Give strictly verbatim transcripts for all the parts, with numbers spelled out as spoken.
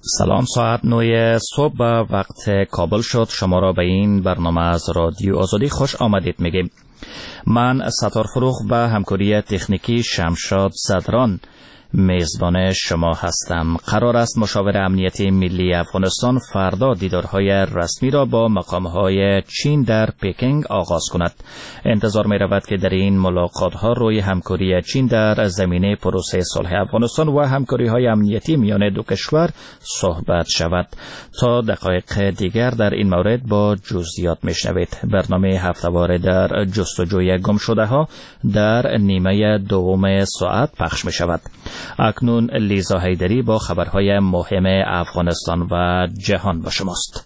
سلام، ساعت نه صبح به وقت کابل شد. شما را به این برنامه از رادیو آزادی خوش آمدید میگیم. من ستار فروغ به همکاری تکنیکی شمشاد زدران میزبان شما هستم. قرار است مشاور امنیتی ملی افغانستان فردا دیدارهای رسمی را با مقامهای چین در پکینگ آغاز کند. انتظار می رود که در این ملاقات ها روی همکاری چین در زمینه پروسه صلح افغانستان و همکاری های امنیتی میان دو کشور صحبت شود. تا دقایق دیگر در این مورد با جزئیات میشنوید. برنامه هفته‌واره در جستجوی گم شده ها در نیمه دوم ساعت پخش می شود. اکنون لیزا حیدری با خبرهای مهم افغانستان و جهان با شماست.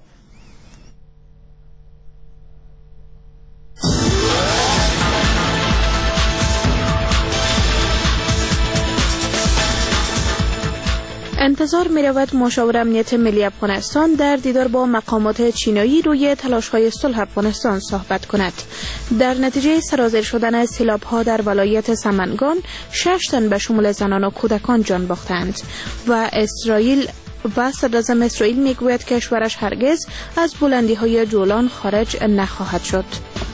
انتظار می رود مشاور امنیت ملی افغانستان در دیدار با مقامات چینایی روی تلاش‌های صلح افغانستان صحبت کند. در نتیجه سرازیر شدن سیلاب‌ها در ولایت سمنگان، شش تن به شمول زنان و کودکان جان باختند و اسرائیل و صدراعظم اسرائیل میگوید کشورش هرگز از بلندی‌های جولان خارج نخواهد شد.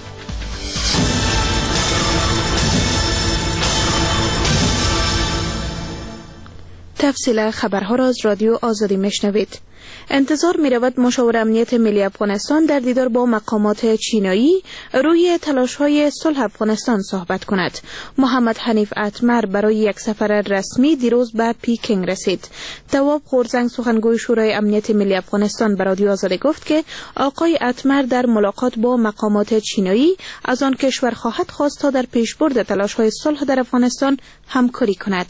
تفصیل خبرها را از رادیو آزادی میشنوید. انتظار می رود مشاور امنیت ملی افغانستان در دیدار با مقامات چینایی روی تلاش‌های صلح افغانستان صحبت کند. محمد حنیف اتمر برای یک سفر رسمی دیروز به پکینگ رسید. تواب قرزنگ سخنگوی شورای امنیت ملی افغانستان به رادیو آزادی گفت که آقای اتمر در ملاقات با مقامات چینایی از آن کشور خواهد خواست تا در پیشبرد تلاش‌های صلح در افغانستان همکاری کند.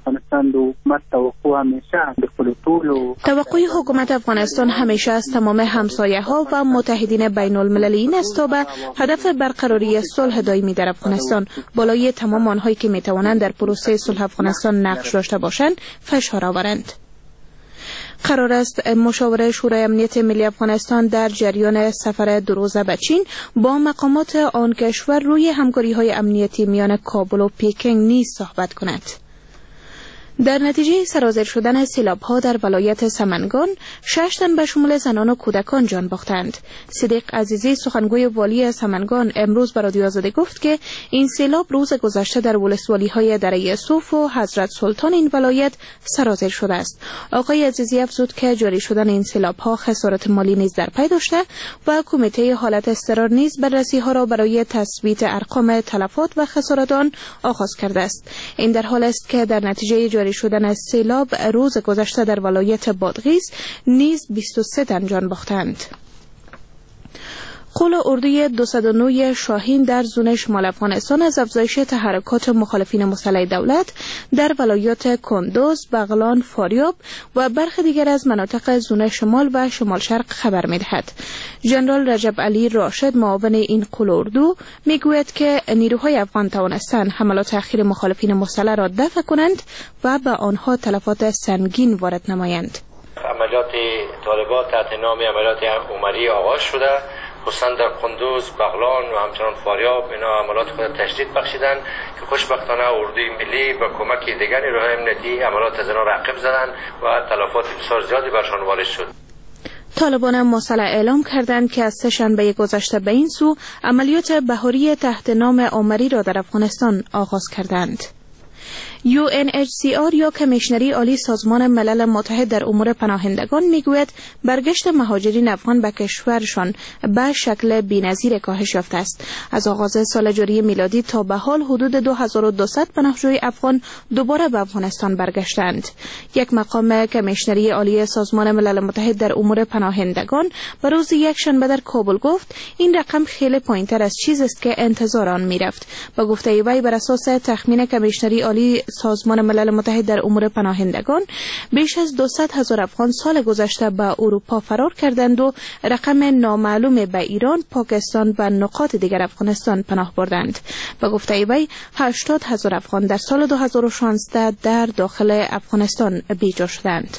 توقع حکومت افغانستان همیشه از تمام همسایه‌ها و متحدین بین المللی این است تا به هدف برقراری صلح دائمی در افغانستان بالای تمام آنهایی که می‌توانند در پروسه صلح افغانستان نقش داشته باشند فشار آورند. قرار است مشاور شورای امنیت ملی افغانستان در جریان سفر دو روزه به چین با مقامات آن کشور روی همکاری‌های امنیتی میان کابل و پکینگ نیز صحبت کند. در نتیجه سرازیر شدن سیلاب‌ها در ولایت سمنگان، شش تن به شمول زنان و کودکان جان باختند. صدیق عزیزی سخنگوی والی سمنگان امروز به رادیو آزادی گفت که این سیلاب روز گذشته در ولسوالی‌های دره یوسف و حضرت سلطان این ولایت سرازیر شده است. آقای عزیزی افزود که جاری شدن این سیلاب‌ها خسارت مالی نیز در پی داشته و کمیته حالت اضطرار نیز بررسی‌ها را برای تثبیت ارقام تلفات و خسارات آن آغاز کرده است. این در حال است که در نتیجه جاری شدن از سیلاب روز گذشته در ولایت بادغیس نیز بیست و سه تن جان باختند. قول اردوی دویست و نه شاهین در زون شمال افغانستان از افزایش تحرکات مخالفین مسلح دولت در ولایات کندوز، بغلان، فاریاب و برخی دیگر از مناطق زون شمال و شمال شرق خبر می‌دهد. ژنرال رجب علی راشد معاون این قول اردو میگوید که نیروهای افغان توانستند حملات اخیر مخالفین مسلح را دفع کنند و به آنها تلفات سنگین وارد نمایند. عملیات طالبان تحت نام عملیات عمری آغاز شده، خصوصا در قندوز، بغلان و همچنان فاریاب اینا عملیات خود تشدید بخشیدن که خوشبختانه اردوی ملی با کمک دیگر نیروهای امنیتی عملیات از اینا رقیب زدن و تلفات بسیار زیادی برشان وارد شد. طالبان مسلح اعلام کردند که از سه‌شنبه گذشته به این سو عملیات بهاری تحت نام عمری را در افغانستان آغاز کردند. یو ان اچ سی آر یا کمیشنری عالی سازمان ملل متحد در امور پناهندگان میگوید برگشت مهاجرین افغان به کشورشان به شکل بی‌نظیر کاهش یافته است. از آغاز سال جاری میلادی تا به حال حدود دو هزار و دویست پناهجوی افغان دوباره به افغانستان برگشتند. یک مقام کمیشنری عالی سازمان ملل متحد در امور پناهندگان به روز یکشنبه در کابل گفت این رقم خیلی پایین‌تر از چیزی است که انتظار آن میرفت. با گفته وی بر اساس تخمین کمیشنری عالی سازمان ملل متحد در امور پناهندگان بیش از دویست هزار افغان سال گذشته به اروپا فرار کردند و رقم نامعلوم به ایران، پاکستان و نقاط دیگر افغانستان پناه بردند. با گفته وی هشتاد هزار افغان در سال دو هزار و شانزده در داخل افغانستان بیجا شدند.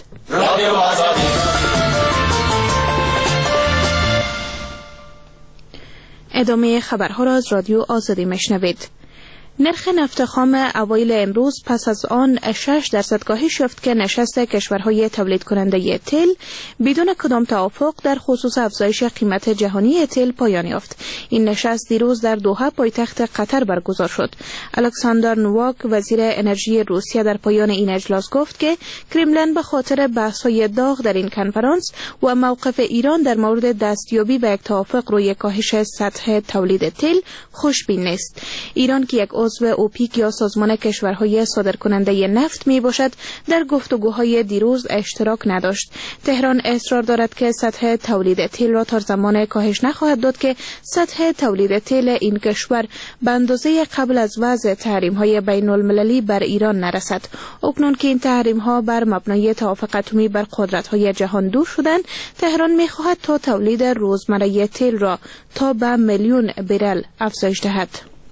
ادامه خبرها را از رادیو آزادی میشنوید. نرخ نفت خام اوایل امروز پس از آن شش درصد کاهش یافت که نشست کشورهای تولید کننده تیل بدون کدام توافق در خصوص افزایش قیمت جهانی تیل پایان یافت. این نشست دیروز در دوحه پایتخت قطر برگزار شد. الکساندر نوواک وزیر انرژی روسیه در پایان این اجلاس گفت که کرملین به خاطر بحث‌های داغ در این کنفرانس و موقف ایران در مورد دستیابی به یک توافق روی کاهش سطح تولید تیل خوشبین نیست. ایران که یک عضو اوپیک یا سازمان کشورهای صادرکننده نفت می باشد در گفتگوهای دیروز اشتراک نداشت. تهران اصرار دارد که سطح تولید تیل را تا زمان کاهش نخواهد داد که سطح تولید تیل این کشور به اندازه قبل از وضع تحریم‌های بین المللی بر ایران نرسد. اکنون که این تحریم‌ها بر مبنای توافق اتمی بر قدرت‌های جهان دور شدند، تهران می‌خواهد تا تولید روزمره تیل را تا به میلیون برل افزایش دهد.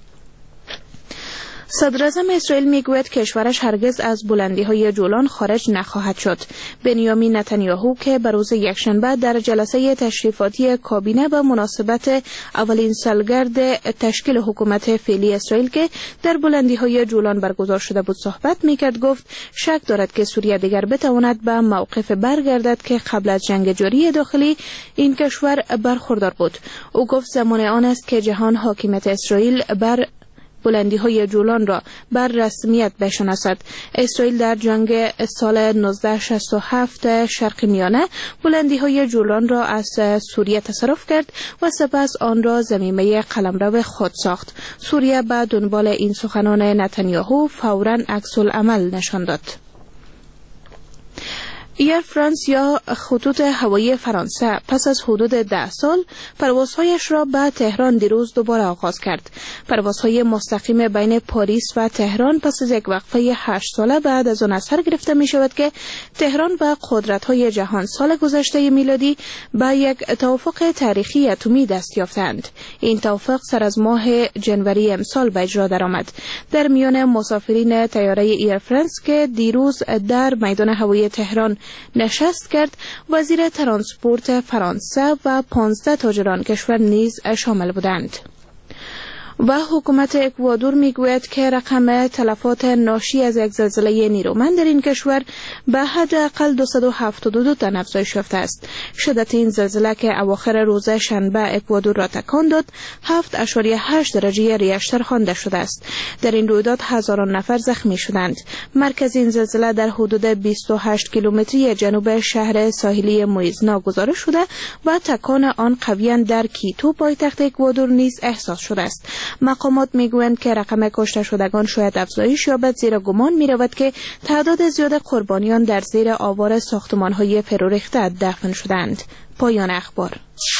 صدر اعظم اسرائیل میگوید کشورش هرگز از بلندی‌های جولان خارج نخواهد شد. بنیامین نتانیاهو که به روز یکشنبه در جلسه تشریفاتی کابینه به مناسبت اولین سالگرد تشکیل حکومت فعلی اسرائیل که در بلندی‌های جولان برگزار شده بود صحبت میکرد، گفت شک دارد که سوریه دیگر بتواند به موقف برگردد که قبل از جنگ جاری داخلی این کشور برخوردار بود. او گفت زمان آن است که جهان حاکمیت اسرائیل بر بلندی های جولان را بر رسمیت بشناسد. اسرائیل در جنگ سال نوزده شصت و هفت شرق میانه بلندی های جولان را از سوریه تصرف کرد و سپس آن را ضمیمه قلمرو خود ساخت. سوریه به دنبال این سخنان نتانیاهو فوراً عکس العمل نشان داد. ایر فرانس یا خطوط هوایی فرانسه پس از حدود ده سال پروازهایش را به تهران دیروز دوباره آغاز کرد. پروازهای مستقیم بین پاریس و تهران پس از یک وقفه هشت ساله بعد از آن از سر گرفته می شود که تهران و قدرت‌های جهان سال گذشته میلادی به یک توافق تاریخی اتمی دست یافتند. این توافق سر از ماه جنوری امسال به اجرا درآمد. در میان مسافرین طیاره ایر فرانس که دیروز در میدان هوایی تهران نشست کرد، وزیر ترانسپورت فرانسه و پانزده تاجر آن کشور نیز شامل بودند. و حکومت اکوادور میگوید که رقم تلفات ناشی از یک زلزله نیرومند در این کشور به حداقل دویست و هفتاد و دو تن افزایش یافته است. شدت این زلزله که اواخر روز شنبه اکوادور را تکان داد هفت ممیز هشت درجه ریشتر خوانده شده است. در این رویداد هزاران نفر زخمی شدند. مرکز این زلزله در حدود بیست و هشت کیلومتری جنوب شهر ساحلی مویزنا گزارش شده و تکان آن قویاً در کیتو پایتخت اکوادور نیز احساس شده است. مقامات میگویند که رقم کشته شدگان شاید افزایش یابد، زیرا گمان میرود که تعداد زیاد قربانیان در زیر آوار ساختمان‌های فرورخته دفن شدند. پایان اخبار.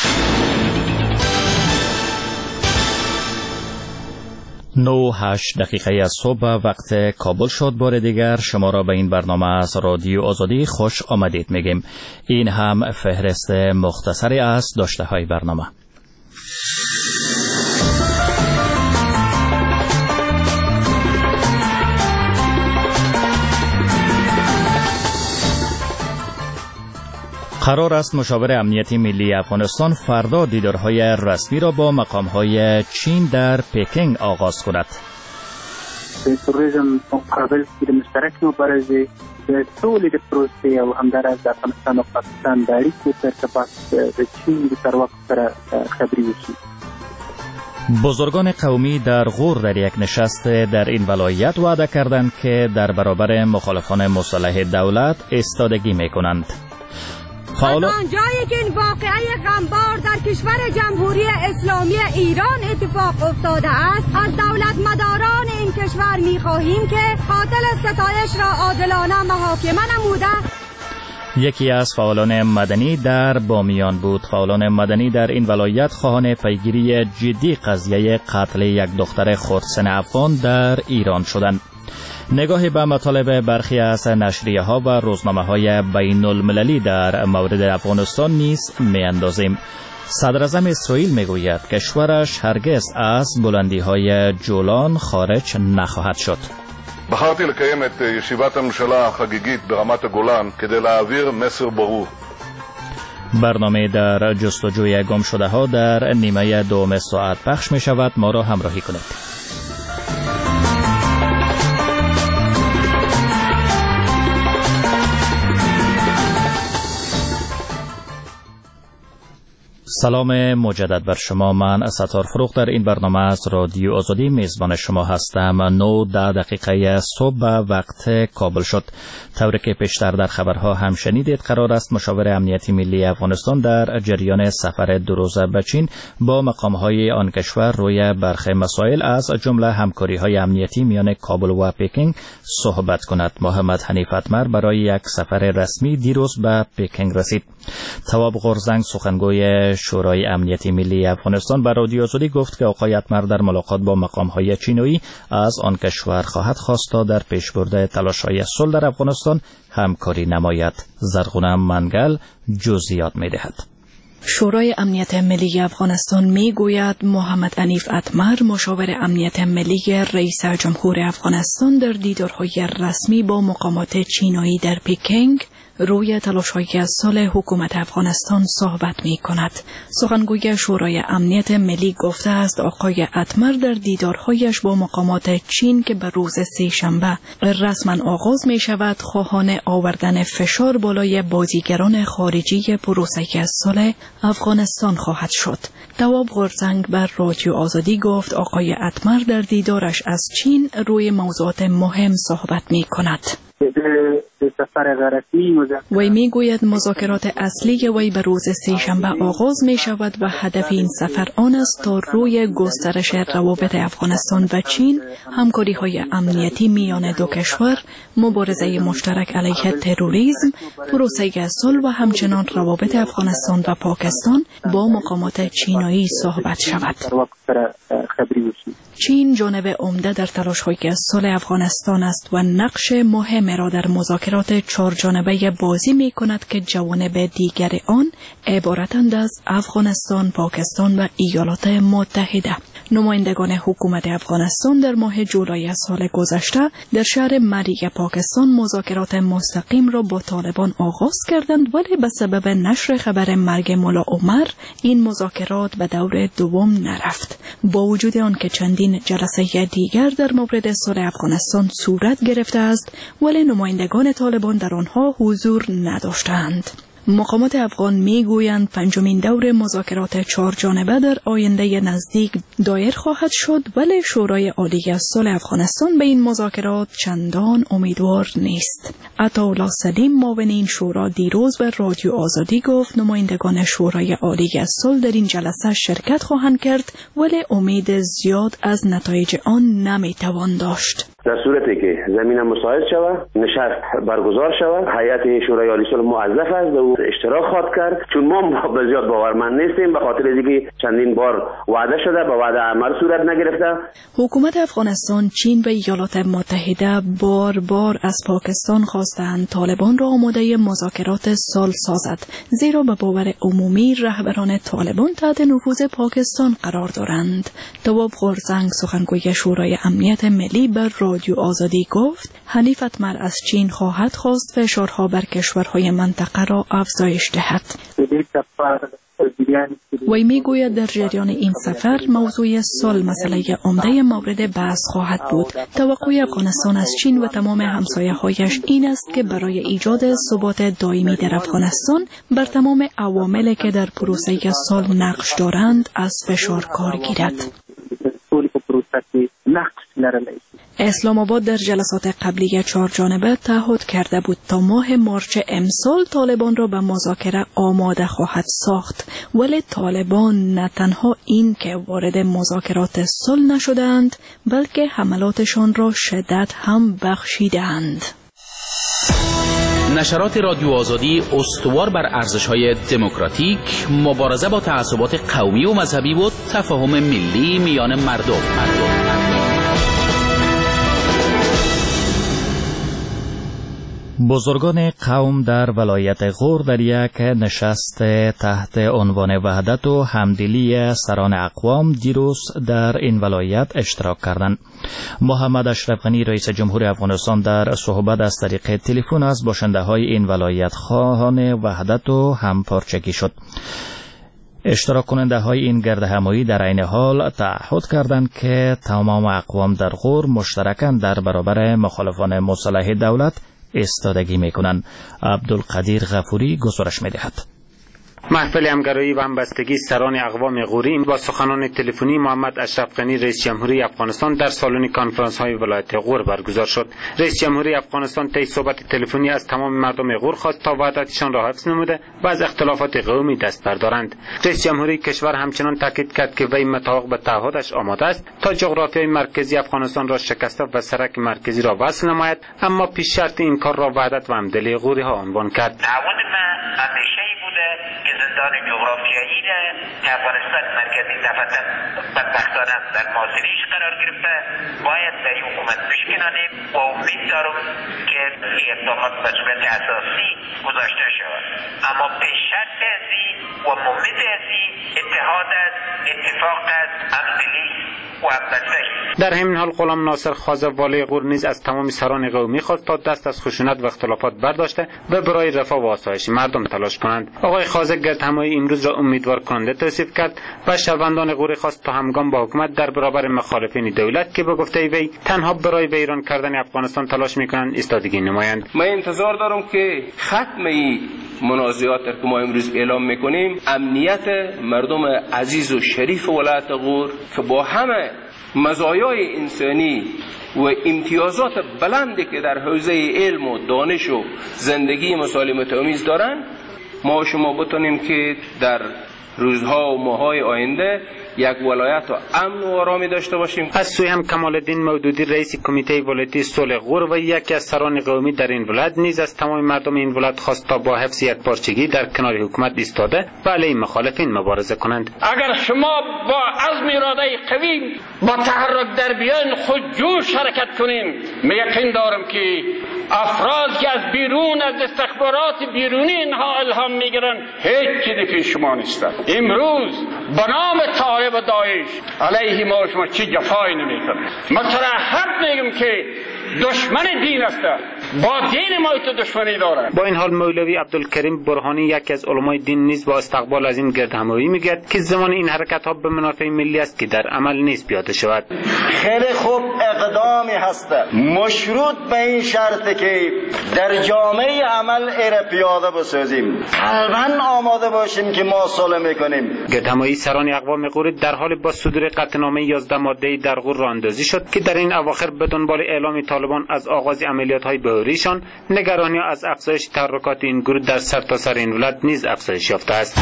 نو هشت دقیقه از صبح وقت کابل شد. بار دیگر شما را به این برنامه از رادیو آزادی خوش آمدید میگیم. این هم فهرست مختصری از داشته های برنامه. قرار است مشاور امنیتی ملی افغانستان فردا دیدارهای رسمی را با مقام‌های چین در پکینگ آغاز کند. تروریسم مقابل د مشترک مبارزه د ټولې د پروسې او همداراز د افغانستان او پاکستان د اړیکو په ارتباط د چین د سروک سره خبرې وشي. بزرگان قومی در غور در یک نشست در این ولایت وعده کردند که در برابر مخالفان مسلح دولت ایستادگی می‌کنند. از آنجایی که این واقعه غمبار در کشور جمهوری اسلامی ایران اتفاق افتاده است، از دولت مداران این کشور می‌خواهیم که قاتل ستایش را عادلانه محاکمه نموده. یکی از فعالان مدنی در بامیان بود. فعالان مدنی در این ولایت خواهان پیگیری جدی قضیه قتل یک دختر خردسن افغان در ایران شدند. نگاهی به مطالب برخی از نشریه ها و روزنامه های بین المللی در مورد افغانستان نیز می اندازیم. صدر اعظم اسرائیل می گوید کشورش هرگز از بلندی های جولان خارج نخواهد شد. בחרתי לקיים את ישיבת הממשלה החגיגית ברמת הגולן כדי להעביר מסר ברור. برنامه در جستجوی گم شده ها در نیمه دوم ساعت پخش می شود. ما را همراهی کنید. سلام مجدد بر شما. من ستار فروغ در این برنامه از رادیو آزادی میزبان شما هستم. نو ده دقیقه صبح وقت کابل شد. طوری که پیشتر در خبرها هم شنیدید، قرار است مشاور امنیتی ملی افغانستان در جریان سفر دو روزه به چین با مقامهای آن کشور روی برخی مسائل از جمله همکاری‌های امنیتی میان کابل و پکینگ صحبت کند. محمد حنیف اتمر برای یک سفر رسمی دیروز به پکینگ رسید. تواب غورزنگ سخنگوی شورای امنیتی ملی افغانستان به رادیو آزادی گفت که آقای اتمر در ملاقات با مقام‌های چینی از آن کشور خواهد خواست تا در پیشبرد تلاش‌های صلح در افغانستان همکاری نماید. زرغونه منگل جزئیات می‌دهد. شورای امنیت ملی افغانستان می گوید محمد حنیف اتمر مشاور امنیت ملی رئیس جمهور افغانستان در دیدارهای رسمی با مقامات چینی در پکینگ روی تلاش‌های صلح حکومت افغانستان صحبت می‌کند. سخنگوی شورای امنیت ملی گفته است آقای اتمر در دیدارهایش با مقامات چین که به روز سه‌شنبه رسما آغاز می‌شود، خواهان آوردن فشار بالای بازیگران خارجی پروسه صلح افغانستان خواهد شد. تواب غورزنگ بر رادیو آزادی گفت آقای اتمر در دیدارش از چین روی موضوعات مهم صحبت می‌کند. وی می گوید مذاکرات اصلی وی به روز سه‌شنبه آغاز می شود و هدف این سفر آن است تا روی گسترش روابط افغانستان و چین، همکاری های امنیتی میان دو کشور، مبارزه مشترک علیه تروریسم، پروسه صلح و همچنان روابط افغانستان و پاکستان با مقامات چینی صحبت شود. چین جانب عمده در تلاش‌های صلح افغانستان است و نقش مهم را در مذاکرات چهار جانبه بازی می کند که جوانب دیگر آن عبارتند از افغانستان، پاکستان و ایالات متحده. نمایندگان حکومت افغانستان در ماه جولای سال گذشته در شهر مری پاکستان مذاکرات مستقیم را با طالبان آغاز کردند، ولی به سبب نشر خبر مرگ ملا عمر این مذاکرات به دور دوم نرفت. با وجود آنکه چندین جلسه دیگر در مورد صلح افغانستان صورت گرفته است، ولی نمایندگان طالبان در آنها حضور نداشتند. مقامات افغان میگویند پنجمین دور مذاکرات چهار جانبه در آینده نزدیک دایر خواهد شد، ولی شورای عالی صلح افغانستان به این مذاکرات چندان امیدوار نیست. عطاالله سلیم معاون این شورا دیروز به رادیو آزادی گفت نمایندگان شورای عالی صلح در این جلسه شرکت خواهند کرد، ولی امید زیاد از نتایج آن نمیتوان داشت. در صورتی که زمین مساعد شود، نشست برگزار شود، هیئت شورای عالی صلح موظف است و اشتراک خواهد کرد، چون ما به زیاد باورمند نیستیم به خاطر اینکه چندین بار وعده شده به وعده عمل صورت نگرفته. حکومت افغانستان، چین و ایالات متحده بار بار از پاکستان خواستند طالبان را آماده مذاکرات صلح سازد، زیرا به باور عمومی رهبران طالبان تحت نفوذ پاکستان قرار دارند. تواب غورزنگ سخنگوی شورای امنیت ملی بر رادیو آزادی گفت حنیف اتمر از چین خواهد خواست فشارها بر کشورهای منطقه را افزایش دهد. وی میگوید در جریان این سفر موضوع صلح مسئله عمده مورد بحث خواهد بود. توقع افغانستان از چین و تمام همسایه‌هایش این است که برای ایجاد ثبات دائمی در افغانستان بر تمام عواملی که در پروسه صلح نقش دارند از فشار کار گیرد. اسلام آباد در جلسات قبلی چهار جانبه تعهد کرده بود تا ماه مارچ امسال طالبان را به مذاکره آماده خواهد ساخت، ولی طالبان نه تنها این که وارد مذاکرات صلح نشدند، بلکه حملاتشان را شدت هم بخشیدند. نشرات رادیو آزادی استوار بر ارزش‌های دموکراتیک، مبارزه با تعصبات قومی و مذهبی و تفاهم ملی میان مردم. مردم. بزرگان قوم در ولایت غور در یک نشست تحت عنوان وحدت و همدلی سران اقوام دیروز در این ولایت اشتراک کردند. محمد اشرف غنی رئیس جمهور افغانستان در صحبت از طریق تلفن از باشنده‌های این ولایت خواهان وحدت و همپارچگی شد. اشتراک کننده های این گرد همایی در عین حال تعهد کردند که تمام اقوام در غور مشترکاً در برابر مخالفان مسلح دولت استادگی میکنند. عبدالقدیر غفوری گزارش میدهد. محفل همگرایی و همبستگی سران اقوام غوری با سخنان تلفنی محمد اشرف غنی رئیس جمهوری افغانستان در سالن کنفرانس های ولایت غور برگزار شد. رئیس جمهوری افغانستان طی صحبت تلفنی از تمام مردم غور خواست تا وحدتشان را حفظ نموده و از اختلافات قومی دست بردارند. رئیس جمهوری کشور همچنان تاکید کرد که وی مطابق به تعهدش آماده است تا جغرافیای مرکزی افغانستان را شکسته و سرک مرکزی را وصل نماید، اما پیش شرط این کار را وحدت و همدلی غوری ها عنوان کرد. تعهد من همیشه بوده که زندان جغرافیایی را که افغانستان مرکزی دفعه بدبختانه در معاصریش قرار گرفته باید در این حکومت بشکنانیم و امید دارم که این اقدامات به صورت اساسی گذاشته شود، اما پیش شرط ازی و ممید ازی اتحاد است، اتفاق است، همدلی و همبستگی. در همین حال غلام ناصر خازه والی غور نیز از تمام سران قومی خواست تا دست از خشونت و اختلافات برداشته و برای رفاه و آسایش مردم تلاش کنند. آقای خازه گردهمایی امروز را امیدوار کننده توصیف کرد و شهروندان غوری خواست تا همگام با حکومت در برابر مخالفین دولت که به گفته وی تنها برای ویران کردن افغانستان تلاش میکنند ایستادگی نمایند. من انتظار دارم که ختم این منازعات که ما امروز اعلام میکنیم امنیت مردم عزیز و شریف ولایت غور که با همه مزایای انسانی و امتیازات بلندی که در حوزه علم و دانش و زندگی مسالمت آمیز دارند، ما شما بتونیم که در روزها و ماهای آینده یک ولایت و امن و آرامی داشته باشیم. از سوی هم کمال الدین مودودی رئیس کمیته ولایتی صلح غور و یکی از سران قومی در این ولایت نیز از تمام مردم این ولایت خواست تا با حفظ یکپارچگی در کنار حکومت ایستاده و علیه مخالفین مبارزه کنند. اگر شما با عزم اراده قوی با تحرک در بیان خود جوش حرکت کنیم، من یقین دارم که افراد که از بیرون از استخبارات بیرونی اینها الهام میگیرن هیچ چیزی پیش شما نیستند. امروز به نام طالب و داعش علیه ما شما چی جفایی نمیکنه. ما صراحت میگم که دشمن دین است، با دین ما تو دشمنی داره. با این حال مولوی عبدالکریم برهانی یکی از علمای دین نیز با استقبال از این گردهمایی میگه که زمان این حرکت ها به منافع ملی است که در عمل نیست پیاده شود. خیلی خوب اقدامی هست مشروط به این شرط که در جامعه عمل ایره پیاده بسازیم، قلباً آماده باشیم که ما صلح میکنیم. گردهمایی سران اقوام غور در حال با صدور قطعنامه یازده ماده‌ای در غور راه اندازی شد که در این اواخر به دنبال اعلام طالبان از آغاز عملیات‌های بهوریشان نگرانی از افزایش تحرکات این گروه در سرتاسر این ولایت نیز افزایش یافته است.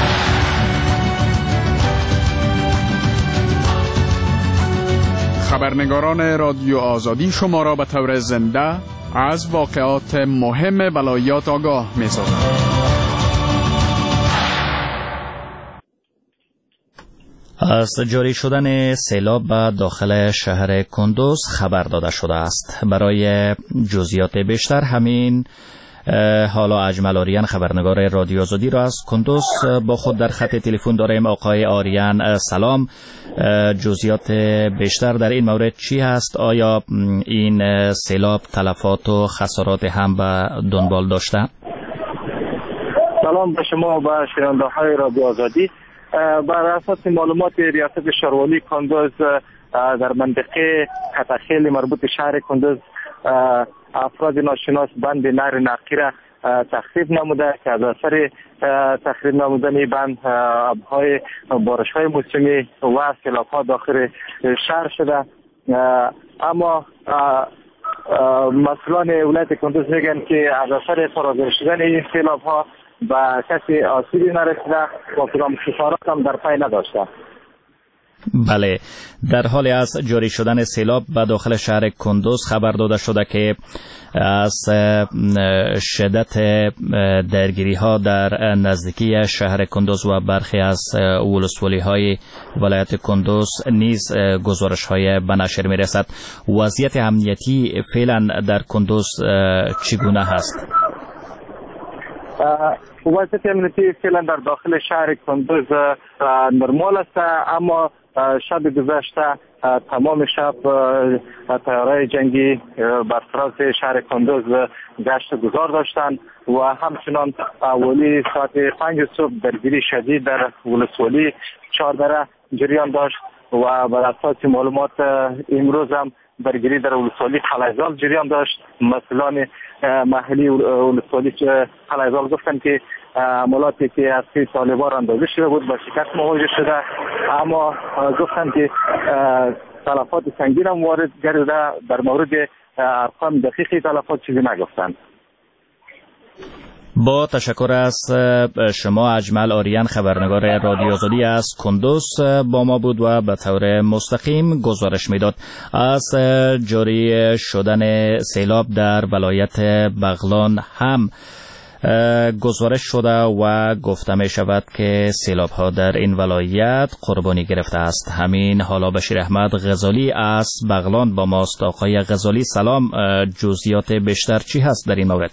خبرنگاران رادیو آزادی شما را به طور زنده از واقعات مهم ولایات آگاه می‌سازند. از جاری شدن سیلاب به داخل شهر کندوز خبر داده شده است. برای جزئیات بیشتر همین حالا اجمل آریان خبرنگار رادیو آزادی را از کندوز با خود در خط تلفن داریم. آقای آریان سلام، جزئیات بیشتر در این مورد چی هست؟ آیا این سیلاب تلفات و خسارات هم به دنبال داشته؟ سلام به شما و به شنونده‌های رادیو آزادی. بر اساس معلومات ریاست شهروالی کندوز در منطقه خطاخیل مربوط شهر کندوز افراد ناشناس بند نهر نقی را تخریب نموده که از اثر تخریب نمودن بند آبهای بارش‌های موسمی و سیلاب‌ها داخل شهر شده. اما مسئولان ولایت کندوز میگن که از اثر فراگیر شدن این سیلاب‌ها و کسی آسیبی نرسیده و کدام خسارات هم در پی نداشته. بله، در حال از جاری شدن سیلاب به داخل شهر کندوز خبر داده شده که از شدت درگیری ها در نزدیکی شهر کندوز و برخی از ولسوالی های ولایت کندوز نیز گزارش های به نشر می رسد. وضعیت امنیتی فعلا در کندوز چگونه هست؟ وضعیت امنیتی فعلا در داخل شهر کندوز نرمال است، اما شب گذشته تمام شب تیارهای جنگی بر فراز شهر کندوز گشت گذار داشتند و همچنان اولی ساعت پنج صبح درگیری شدید در ولسوالی چهاردره جریان داشت و بر اساس معلومات امروز هم درگیری در ولسوالی قلعه‌زال جریان داشت. مسئولان محلی ولسوالی قلعه‌زال گفتند که حملاتی که از سوی طالبان اندازه شده بود با شکست مواجه شده، اما گفتند که تلفات سنگین هم وارد گردیده. در مورد ارقام دقیقی تلفات چیزی نگفتند. با تشکر از شما. اجمل آریان، خبرنگار رادیو آزادی از کندوز با ما بود و به طور مستقیم گزارش میداد از جاری شدن سیلاب در ولایت بغلان. هم گزارش شده و گفته می شود که سیلاب ها در این ولایت قربانی گرفته است. همین حالا بشیر احمد غزالی از بغلان با ماست. آقای غزالی سلام، جزئیات بیشتر چی هست در این مورد؟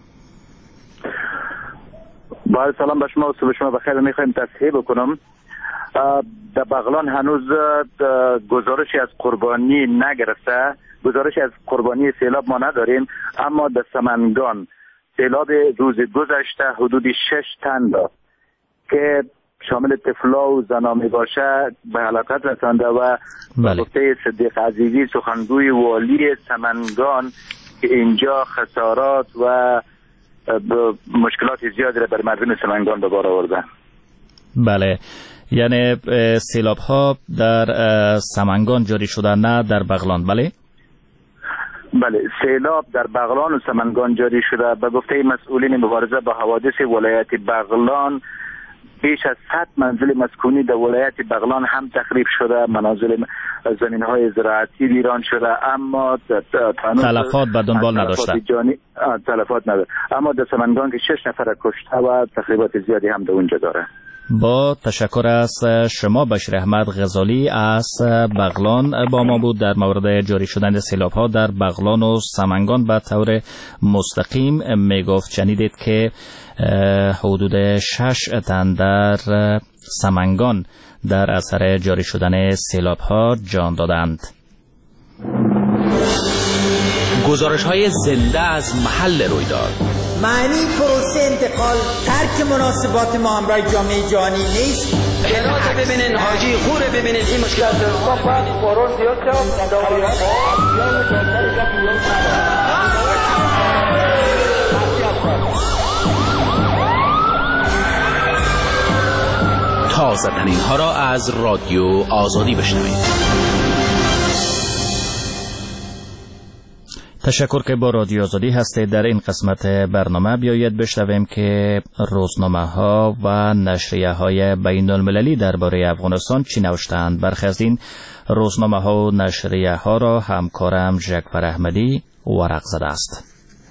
با سلام به شما و صبح شما بخیر. میخوایم تصحیح بکنم. در بغلان هنوز گزارشی از قربانی نگرفته، گزارشی از قربانی سیلاب ما نداریم، اما در سمنگان سیلاب روز گذشته حدود شش تن داشت که شامل طفلا و زنا می باشه به هلاکت رسانده و بله. گفته صدیق عزیزی سخنگوی والی سمنگان که اینجا خسارات و مشکلات زیادی را بر مردم سمنگان به بار آورده. بله، یعنی سیلاب ها در سمنگان جاری شده، نه در بغلان؟ بله بله، سیلاب در بغلان و سمنگان جاری شده. به گفته مسئولین مبارزه با حوادث ولایت بغلان بیش از صد منزل مسکونی در ولایت بغلان هم تخریب شده، منازل زمین های زراعتی ویران شده، اما تلفات به دنبال نداشته. تلفات نداره، اما در سمنگان که شش نفر کشته و تخریبات زیادی هم در اونجا داره. با تشکر از شما. بشیر احمد غزالی از بغلان با ما بود در مورد جاری شدن سیلاب ها در بغلان و سمنگان. به طور مستقیم می گفت شنیدید که حدود شش تن در سمنگان در اثر جاری شدن سیلاب ها جان دادند. گزارش های زنده از محل رویداد. معنی پروسه انتقال ترک مناسبات ما همراه جامعه جهانی نیست. هرات ببینین، حاجی خوره ببینین، این مشکلات بارون زیاد تازه ترین ها را از رادیو آزادی بشنوید. تشکر که با رادیو آزادی هستید. در این قسمت برنامه بیایید بشنویم که روزنامه ها و نشریه های بین المللی درباره افغانستان چی نوشتند. برخی از این روزنامه ها و نشریه ها را همکارم جعفر احمدی ورق زده است.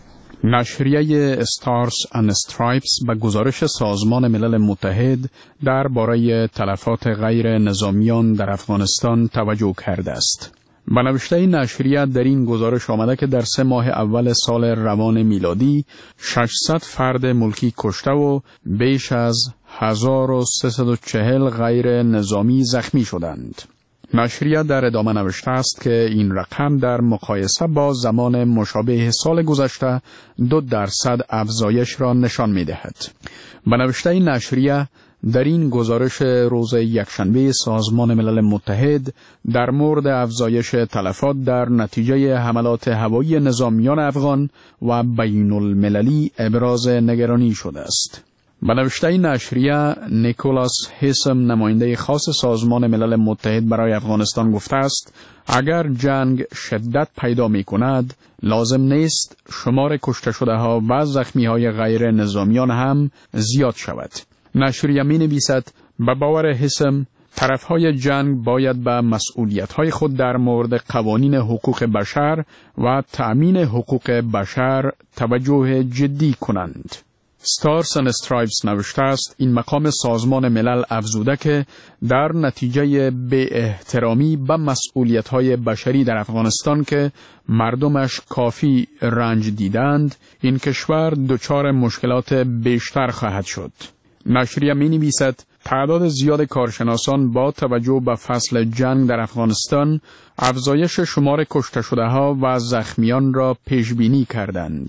نشریه استارز اند استرایپس به گزارش سازمان ملل متحد درباره تلفات غیر نظامیان در افغانستان توجه کرده است. به نوشته نشریه در این گزارش آمده که در سه ماه اول سال روان میلادی ششصد فرد ملکی کشته و بیش از هزار و سیصد و چهل غیر نظامی زخمی شدند. نشریه در ادامه نوشته است که این رقم در مقایسه با زمان مشابه سال گذشته دو درصد افزایش را نشان می دهد. به نوشته نشریه در این گزارش روز یکشنبه سازمان ملل متحد در مورد افزایش تلفات در نتیجه حملات هوایی نظامیان افغان و بین المللی ابراز نگرانی شده است. به نوشته نشریه نیکولاس هیسم نماینده خاص سازمان ملل متحد برای افغانستان گفته است اگر جنگ شدت پیدا می کند لازم نیست شمار کشته شده ها و زخمی های غیر نظامیان هم زیاد شود. نشریه می نویسد به باور هیسم طرفهای جنگ باید به مسئولیت‌های خود در مورد قوانین حقوق بشر و تأمین حقوق بشر توجه جدی کنند. ستارز اند استرایپس نوشته است این مقام سازمان ملل افزوده که در نتیجه بی احترامی به مسئولیت‌های بشری در افغانستان که مردمش کافی رنج دیدند این کشور دچار مشکلات بیشتر خواهد شد. نشریه می نویسد تعداد زیاد کارشناسان با توجه به فصل جنگ در افغانستان افزایش شمار کشته شده ها و زخمیان را پیش بینی کردند.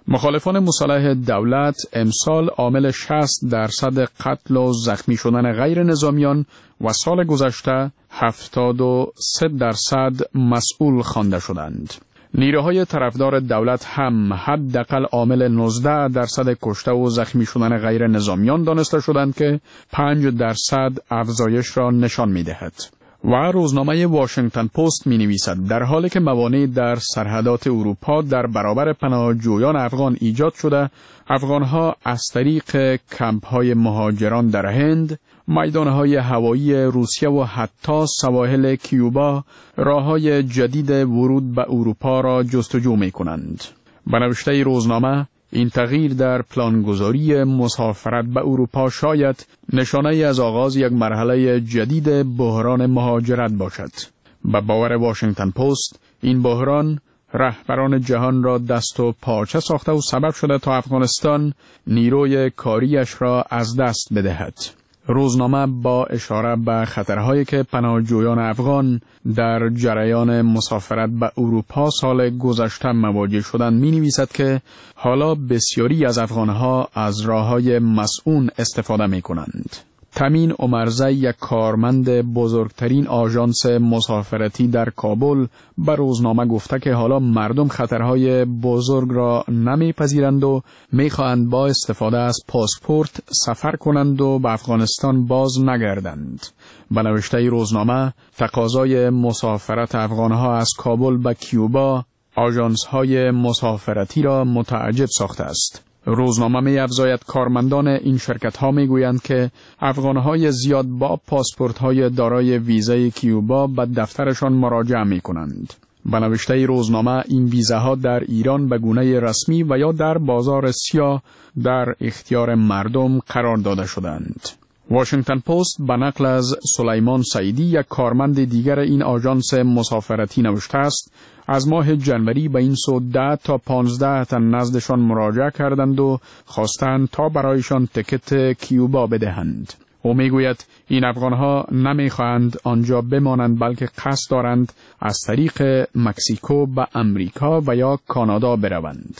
مخالفان مصالحه دولت امسال عامل شصت درصد قتل و زخمی شدن غیر نظامیان و سال گذشته هفتاد و سه درصد مسئول خوانده شدند. نیروهای طرفدار دولت هم حداقل عامل نوزده درصد کشته و زخمی شدن غیر نظامیان دانسته شدند که پنج درصد افزایش را نشان می‌دهد. و روزنامه واشنگتن پست می نویسد در حالی که موانع در سرحدات اروپا در برابر پناهجویان افغان ایجاد شده، افغانها از طریق کمپ‌های مهاجران در هند، میدانهای هوایی روسیه و حتی سواحل کیوبا راههای جدید ورود به اروپا را جستجو می کنند. به نوشته روزنامه، این تغییر در پلانگذاری مسافرت به اروپا شاید نشانه از آغاز یک مرحله جدید بحران مهاجرت باشد. به باور واشنگتن پست، این بحران رهبران جهان را دست و پاچه ساخته و سبب شده تا افغانستان نیروی کاریش را از دست بدهد. روزنامه با اشاره به خطرهایی که پناهجویان افغان در جریان مسافرت به اروپا سال گذشته مواجه شدند می نویسد که حالا بسیاری از افغانها از راههای مسئول استفاده می کنند. تامین عمرزی، یک کارمند بزرگترین آژانس مسافرتی در کابل، به روزنامه گفته که حالا مردم خطرهای بزرگ را نمیپذیرند و میخواهند با استفاده از پاسپورت سفر کنند و به افغانستان باز نگردند. به نوشته روزنامه، تقاضای مسافرت افغانها از کابل به کیوبا آژانس‌های مسافرتی را متعجب ساخته است. روزنامه می افزاید کارمندان این شرکت ها می گویند که افغانهای زیاد با پاسپورت های دارای ویزای کیوبا به دفترشان مراجعه می کنند. به نوشته روزنامه، این ویزاها در ایران به گونه رسمی و یا در بازار سیاه در اختیار مردم قرار داده شدند. واشنگتن پست به نقل از سلیمان سعیدی، یک کارمند دیگر این آژانس مسافرتی، نوشته است از ماه جنوری به این سو ده تا پانزده تن نزدشان مراجعه کردند و خواستند تا برایشان تکت کیوبا بدهند. او میگوید این افغانها نمیخواهند آنجا بمانند، بلکه قصد دارند از طریق مکزیکو به امریکا و یا کانادا بروند.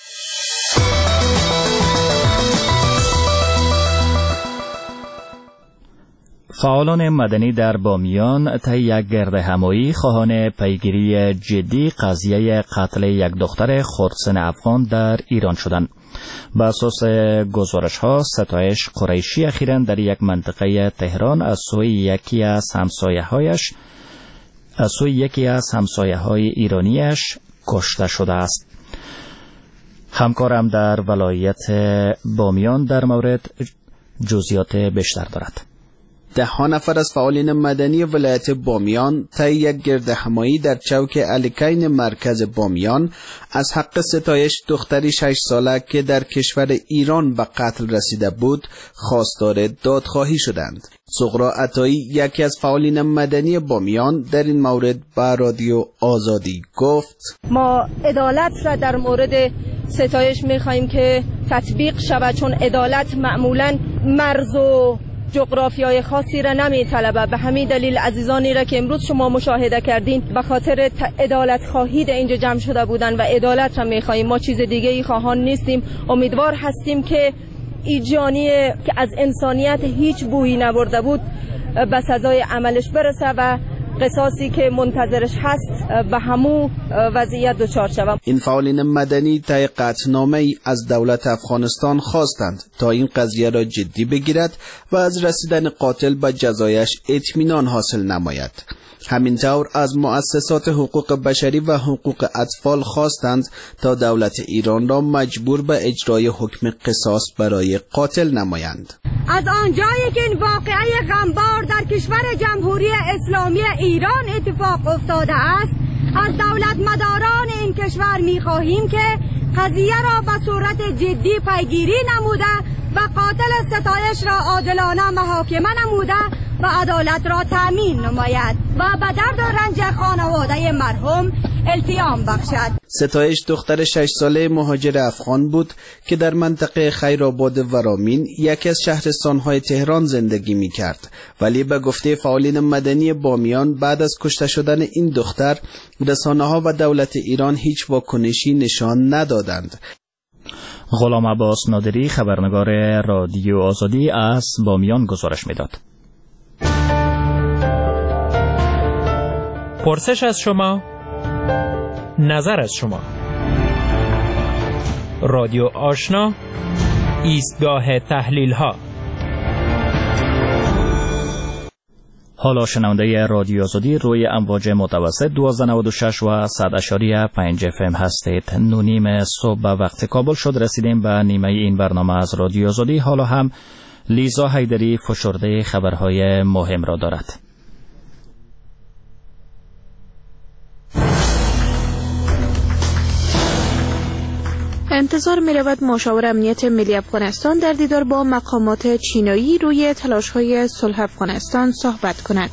فعالان مدنی در بامیان طی یک گردهمایی خواهان پیگیری جدی قضیه قتل یک دختر خردسن افغان در ایران شدند. بر اساس گزارش‌ها، ستایش قریشی اخیراً در یک منطقه تهران از سوی یکی از همسایه‌هایش از سوی یکی از همسایه‌های ایرانیش کشته شده است. همکارم در ولایت بامیان در مورد جزئیات بیشتر دارد. ده ها نفر از فعالین مدنی ولایت بامیان طی یک گردهمایی در چوک الیکین مرکز بامیان از حق ستایش دختری شش ساله که در کشور ایران به قتل رسیده بود خواستار دادخواهی شدند. صغرا عطایی، یکی از فعالین مدنی بامیان، در این مورد به رادیو آزادی گفت: ما عدالت را در مورد ستایش می‌خواهیم که تطبیق شود، چون عدالت معمولاً مرز و جغرافیای خاصی را نمی‌طلبه. به همین دلیل عزیزانی را که امروز شما مشاهده کردین به خاطر عدالت خواهی اینجا جمع شده بودن و عدالت را می‌خواهیم. ما چیز دیگه ای خواهان نیستیم. امیدوار هستیم که این جانی که از انسانیت هیچ بویی نبرده بود به سزای عملش برسه و قصاصی که منتظرش هست به همو وضعیت دچار شود. این فعالین مدنی طی قطعنامه ای از دولت افغانستان خواستند تا این قضیه را جدی بگیرد و از رسیدن قاتل به جزایش اطمینان حاصل نماید. همینطور از مؤسسات حقوق بشری و حقوق اطفال خواستند تا دولت ایران را مجبور به اجرای حکم قصاص برای قاتل نمایند. از آنجایی که این واقعه غمبار در کشور جمهوری اسلامی ایران اتفاق افتاده است، از دولت مداران این کشور می‌خواهیم که قضیه را به صورت جدی پیگیری نموده و قاتل ستایش را عادلانه محاکمه نموده و عدالت را تأمین نماید و به درد و رنج خانواده مرحوم التیام بخشد. ستایش دختر شش ساله مهاجر افغان بود که در منطقه خیرآباد ورامین، یکی از شهرستان‌های تهران زندگی می‌کرد، ولی به گفته فعالین مدنی بامیان بعد از کشته شدن این دختر رسانه‌ها و دولت ایران هیچ واکنشی نشان ندادند. غلام عباس نادری خبرنگار رادیو آزادی از بامیان گزارش میداد. پرسش از شما، نظر از شما. رادیو آشنا، ایستگاه تحلیل ها. حالا شنونده رادیو آزادی روی امواج متوسط دوازده نود و شش و صد اشاری پنج اف ام هستید. نونیم صبح به وقت کابل شد. رسیدیم به نیمه این برنامه از رادیو آزادی. حالا هم لیزا حیدری فشرده خبرهای مهم را دارد. انتظار می رود مشاور امنیت ملی افغانستان در دیدار با مقامات چینایی روی تلاش‌های صلح افغانستان صحبت کند.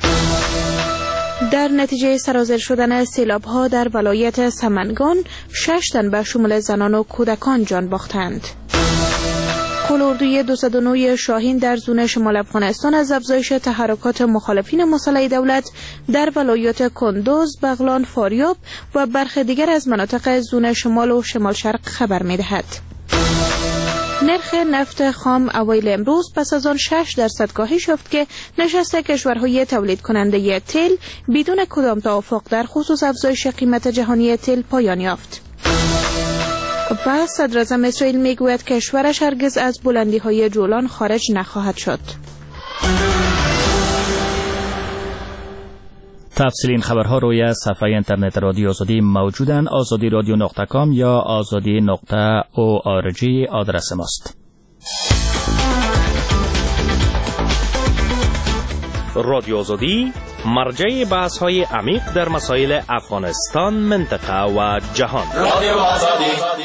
در نتیجه سرازیر شدن سیلاب‌ها در ولایت سمنگان، شش تن به شمول زنان و کودکان جان باختند. قلاردوی دویست و نه شاهین در زون شمال افغانستان از افزایش تحرکات مخالفین مسلح دولت در ولایات کندوز، بغلان، فاریاب و برخی دیگر از مناطق زون شمال و شمال شرق خبر می‌دهد. نرخ نفت خام اوایل امروز پس از آن شش درصد کاهش یافت که نشست کشورهای تولید کننده تیل بدون کدام توافق در خصوص افزایش قیمت جهانی تیل پایان یافت. و صدر اعظم اسرائیل میگوید کشورش هرگز از بلندی‌های جولان خارج نخواهد شد. تفصیل این خبرها روی صفحه اینترنت رادیو آزادی موجودن. آزادی رادیو نقطه کام یا آزادی نقطه او آر جی آدرس ماست. رادیو آزادی مرجع بحث‌های عمیق در مسائل افغانستان، منطقه و جهان. رادیو آزادی.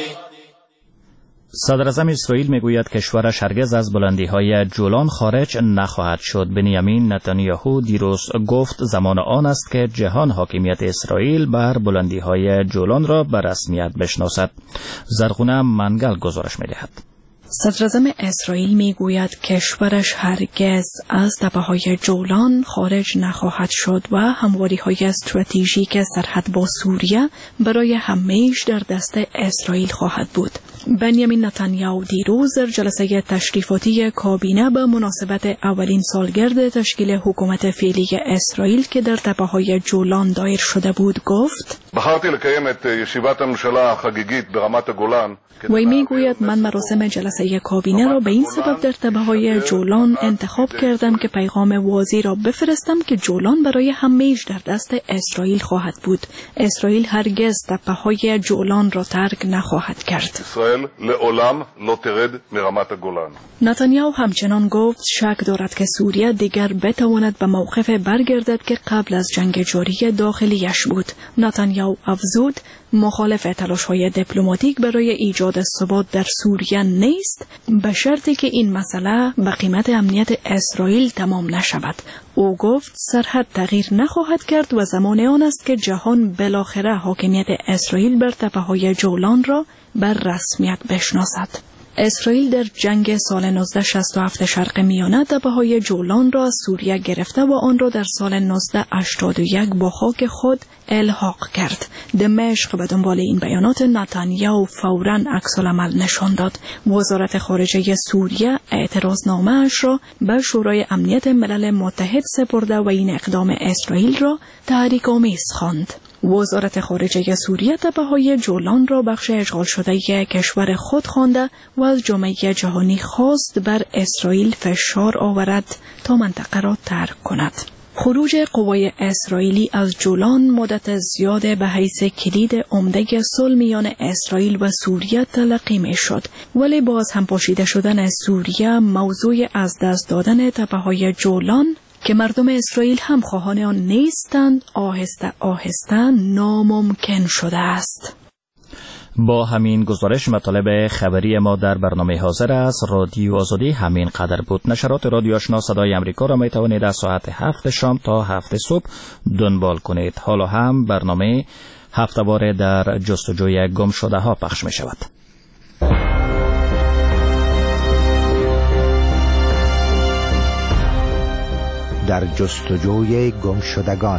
صدر اعظم اسرائیل میگوید کشورش هرگز از بلندی‌های جولان خارج نخواهد شد. بنیامین نتانیاهو دیروز گفت زمان آن است که جهان حاکمیت اسرائیل بر بلندی‌های جولان را به رسمیت بشناسد. زرغونه منگل گزارش می‌دهد. صدر اعظم اسرائیل میگوید کشورش هرگز از تپه‌های جولان خارج نخواهد شد و همواری‌های استراتژیک سرحد با سوریه برای همیشه در دست اسرائیل خواهد بود. بنیامین نتانیاهو دیروز در جلسه تشریفاتی کابینه به مناسبت اولین سالگرد تشکیل حکومت فعلی اسرائیل که در تپه‌های جولان دایر شده بود گفت: בחרתי לקיים את ישיבת הממשלה החגיגית ברמת הגולן. وی میگوید من مراسم جلسه کابینه را به این سبب در تپه‌های جولان انتخاب کردم که پیغام واضح را بفرستم که جولان برای همیشه در دست اسرائیل خواهد بود. اسرائیل هرگز تپه‌های جولان را ترک نخواهد کرد. اسرائیل לעולם לא תרד מרמת הגולן. نتانیاهو همچنان گفت شک دارد که سوریه دیگر بتواند به موقف برگردد که قبل از جنگ جاری داخلیش بود. نتانیاهو افزود مخالف تلاش‌های دیپلماتیک برای ایجاد ثبات در سوریه نیست به شرطی که این مسئله به قیمت امنیت اسرائیل تمام نشود. او گفت سرحد تغییر نخواهد کرد و زمان آن است که جهان بالاخره حاکمیت اسرائیل بر تپه‌های جولان را بر رسمیت بشناسد. اسرائیل در جنگ سال نوزده شصت و هفت شرق میانه تپه‌های جولان را از سوریه گرفته و آن را در سال نوزده هشتاد و یک با خاک خود الحاق کرد. دمشق به دنبال این بیانات نتانیاهو فوراً عکس‌العمل نشان داد. وزارت خارجه سوریه اعتراضنامه‌اش را به شورای امنیت ملل متحد سپرده و این اقدام اسرائیل را تحریک‌آمیز خواند. وزارت خارجه سوریه تپه‌های جولان را بخش اشغال شده کشور خود خوانده و از جامعه جهانی خواست بر اسرائیل فشار آورد تا منطقه را ترک کند. خروج قوای اسرائیلی از جولان مدت زیاد به حیث کلید عمده صلح میان اسرائیل و سوریه تلقی می شد، ولی باز هم پاشیده شدن سوریه موضوع از دست دادن تپه‌های جولان که مردم اسرائیل هم خواهان آن نیستند آهسته آهسته ناممکن شده است. با همین گزارش مطالب خبری ما در برنامه حاضر است رادیو آزادی همین قدر بود. نشرات رادیو آشنا صدای امریکا را می توانید از ساعت هفت شام تا هفت صبح دنبال کنید. حالا هم برنامه هفته‌واره در جستجوی گم شده ها پخش می شود. در جستجوی گم شدگان.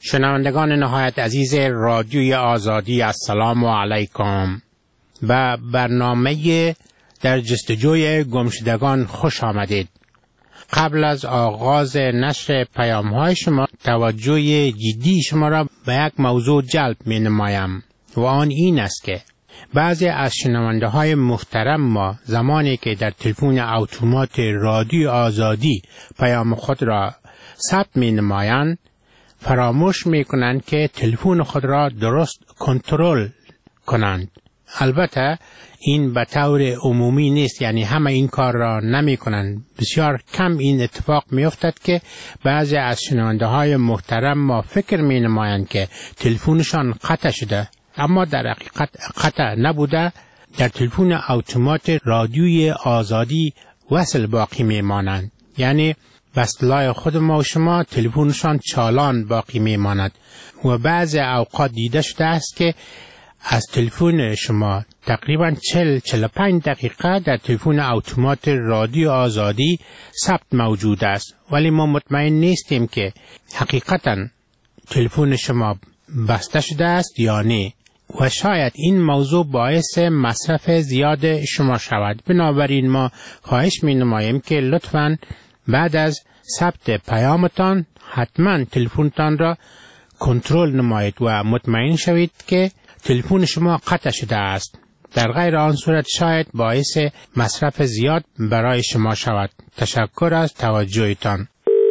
شنوندگان نهایت عزیز رادیوی آزادی، السلام علیکم. به برنامه در جستجوی گمشدگان خوش آمدید. قبل از آغاز نشر پیام‌های شما توجه جدی شما را به یک موضوع جلب می نمایم و آن این است که بعضی از شنونده های محترم ما زمانی که در تلفن اتومات رادیو آزادی پیام خود را ثبت می نمایند فراموش می کنند که تلفن خود را درست کنترل کنند. البته این به طور عمومی نیست، یعنی همه این کار را نمی کنند. بسیار کم این اتفاق می افتد که بعضی از شنونده های محترم ما فکر می نمایند که تلفنشان قطع شده، اما در حقیقت قطع نبوده، در تلفن اتومات رادیوی آزادی وصل باقی می مانند. یعنی به اصطلاح خود ما و شما تلفنشان چالان باقی می ماند و بعضی اوقات دیده شده است که از تلفن شما تقریبا چهل چهل و پنج دقیقه در تلفن اتومات رادیو آزادی ثبت موجود است، ولی ما مطمئن نیستیم که حقیقتا تلفن شما بسته شده است یا نه و شاید این موضوع باعث مصرف زیاد شما شود. بنابراین ما خواهش می نماییم که لطفاً بعد از ثبت پیامتان حتما تلفنتان را کنترل نمایید و مطمئن شوید که تلفن شما قطع شده است. در غیر آن صورت شاید باعث مصرف زیاد برای شما شود. تشکر از توجهتان.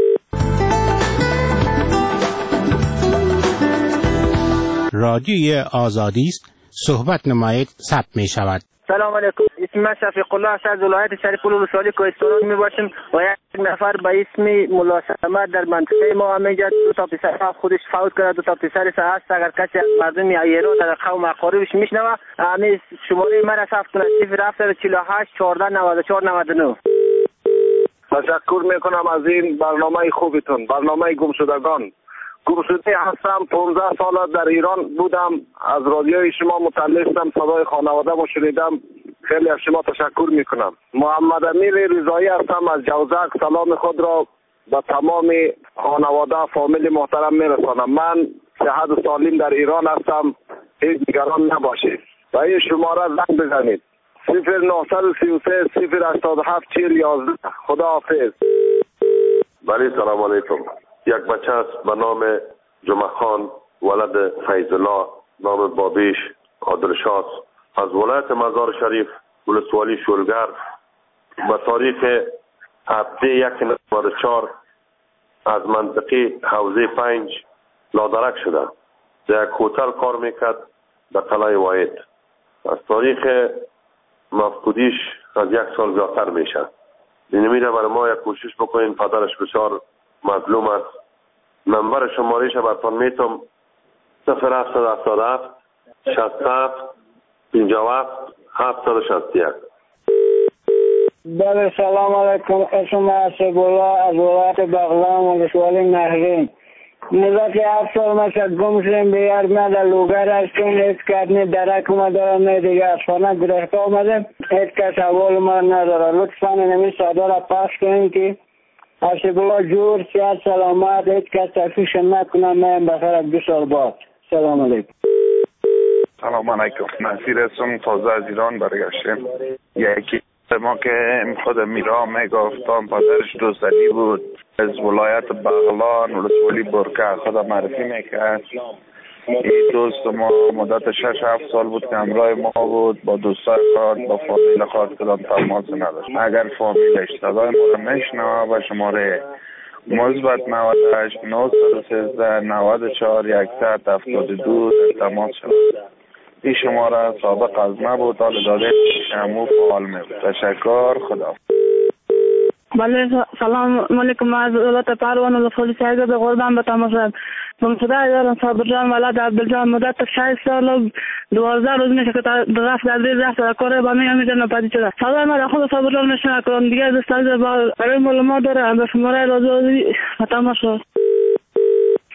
رادیوی آزادی است، صحبت نمایید، ثبت می شود. سلام علیکم. اسم من شفیق الله است، از ولایت شریف ولسوالی کوهستان می باشم و یک نفر به اسم ملا صمد در منطقه ما همینجا دو تا پسر خودش فوت کرده، دو تا پسر سه هست. اگر کسی از مردم ایران در قوم اقاربش میشنوه همین شماره من را ثبت کنه: صفر هفت چهل و هشت چهارده نود و چهار نود و نه. تشکر میکنم از این برنامه خوبتون، برنامه گمشدگان. گمشده هستم، پانزده سال در ایران بودم، از رادیوی شما مطلع شدم، صدای خانواده ما شنیدم. خیلی از شما تشکر میکنم. محمد امیر رضایی هستم از جوزک. سلام خود را به تمام خانواده فامیل محترم میرسانم. من صحت سالم در ایران هستم، هیچ نگران نباشید. و این شماره زنگ بزنید: صفر نه سه سه صفر هشتاد و هفت چهل یازده. خدا حافظ. بله، سلام علیکم. یک بچه است به نام جمعه خان، ولد فیض الله، نام بابیش عادلشاس، از ولایت مزار شریف ولسوالی شولگر، به تاریخ هفته یک نود و چهار از منطقه حوزه پنج لادرک شده. در یک هتل کار میکرد در قلعه واحد. از تاریخ مفقودیش از یک سال زیادتر میشه. این میره برای ما یک کوشش بکنین، پدرش بسیار مظلوم است. نمبر شمارهش براتون میتم: صفر هفت هفتاد و هفت شصت و هفت پنجاه و هفت هفتصد و شصت و یک. بله، سلام علیکم. اسم اسد الله از ولایت بغلان ولسوالی نهرین. مدت هفت سال ما شد گم شدیم. بیار من در لوگر هستیم، هیچ کس نه درک ما دارم نه دیگه از خانه گرفته آمدیم، هیچ کس اول ما نداره. لطفا نمی صدا را پاس کنیم که اسد الله جور سیاد سلامت، هیچ کس تفیش نکنم. من بخیر دو سال بعد. سلام علیکم. سلام علیکم. نصیر اسم، تازه از ایران برگشتیم. یکی ما که خود میرا میگفتم پدرش دوستلی بود، از ولایت بغلان ولسوالی برکه خدا معرفی میکرد. این دوست ما مدت شش هفت سال بود که همراه ما بود، با دوستای خود با فامیل خود کدام تماس نداشت. اگر فامیلش صدای ما رو میشنوه و شماره مثبت نود و هشت نه سه نود و چهار صد هفتاد و دو تماس شد. این شماره سابق از نبود، حال داده شمو فعال می بود. تشکر. خدا. بله، سلام علیکم. از ولایت پروان ولسوالی سرگرد قربان به تماشا گمشده دارم. صابر جان ولد عبدالجان مدت شش سال دوازده روز میشه که رفت در ریز رفت در کار با میگم میگم نپدید شده. صدای من را خود صابر جان میشنه کنم دیگه دست از برای معلومات داره به شماره رادیو به تماشا.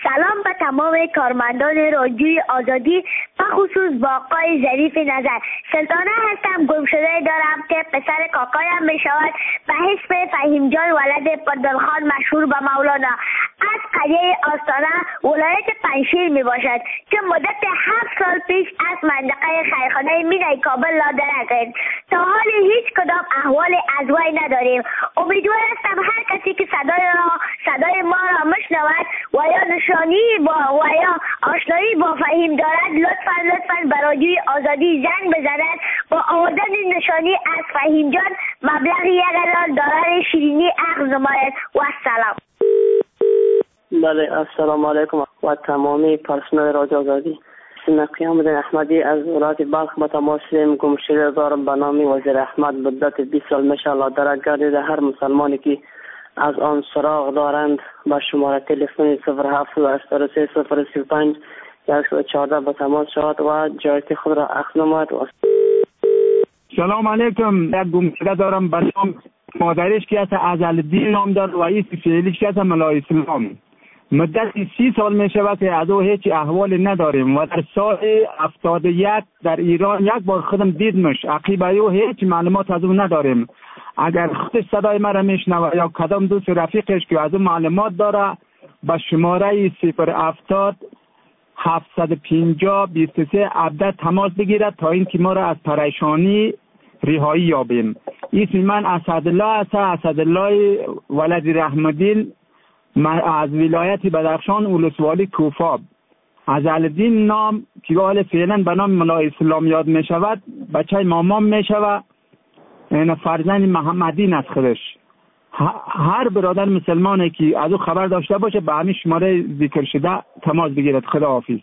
سلام به تمام کارمندان رادیوی آزادی، به خصوص با آقای ظریف نظر. سلطانه هستم، گمشده دارم که پسر کاکایم می شود به اسم فهیم جان ولد پدرخان مشهور به مولانا. از قریه آستانه ولایت پنجشیر می باشد که مدت هفت سال پیش از منطقه خیرخانه مینای کابل لادرک کرد. تا حال هیچ کدام احوال از وی نداریم. امیدوار هستم هر کسی که صدای را صدای ما را مشنود و یا نشانی با و یا آشنایی با فهیم دارد لطفا لطفا به رادیوی آزادی زنگ بزند. با آوردن نشانی از فهیم جان مبلغ یک هزار دلار شیرینی اخذ نماید. و السلام. بله، السلام علیکم و تمامی پرسنل رادیو آزادی. اسم قیام الدین احمدی از ولایت بلخ به تماس گمشده دارم به نام وزیر احمد. مدت بیست سال میشه درک گردیده. هر مسلمانی که از آن سراغ دارند به شماره تلفن صفر هفت هشتاد و سه صفر سی و پنج یک و چهارده به تماس شود و جایت خود را اخذ نماید. سلام علیکم. یک گمشده دارم به نام مادرش که از ازالدین نام دارد و رئیس فعلیش که از ملای اسلام. مدت سی سال می شود که از او هیچ احوال نداریم و در سال هفتاد و یک در ایران یک بار خودم دیدمش. عقیب او هیچ معلومات از او نداریم. اگر خودش صدای مرا میشنوه یا کدام دوست رفیقش که از او معلومات داره به شماره صفر هفتاد هفتصد و پنجاه بیست و سه عبدت تماس بگیرد تا اینکه ما را از پریشانی رهایی یابیم. اسم من اسدالله است، اسدالله ولد رحمدین از ولایت بدخشان ولسوالی کوفه. ازالدین نام که حال فعلا به نام ملای اسلام یاد می شود، بچه مامان می شود، این فرزند محمدین است خودش. هر برادر مسلمانی که از او خبر داشته باشه به همین شماره ذکر شده تماس بگیرد. خدا حافظ.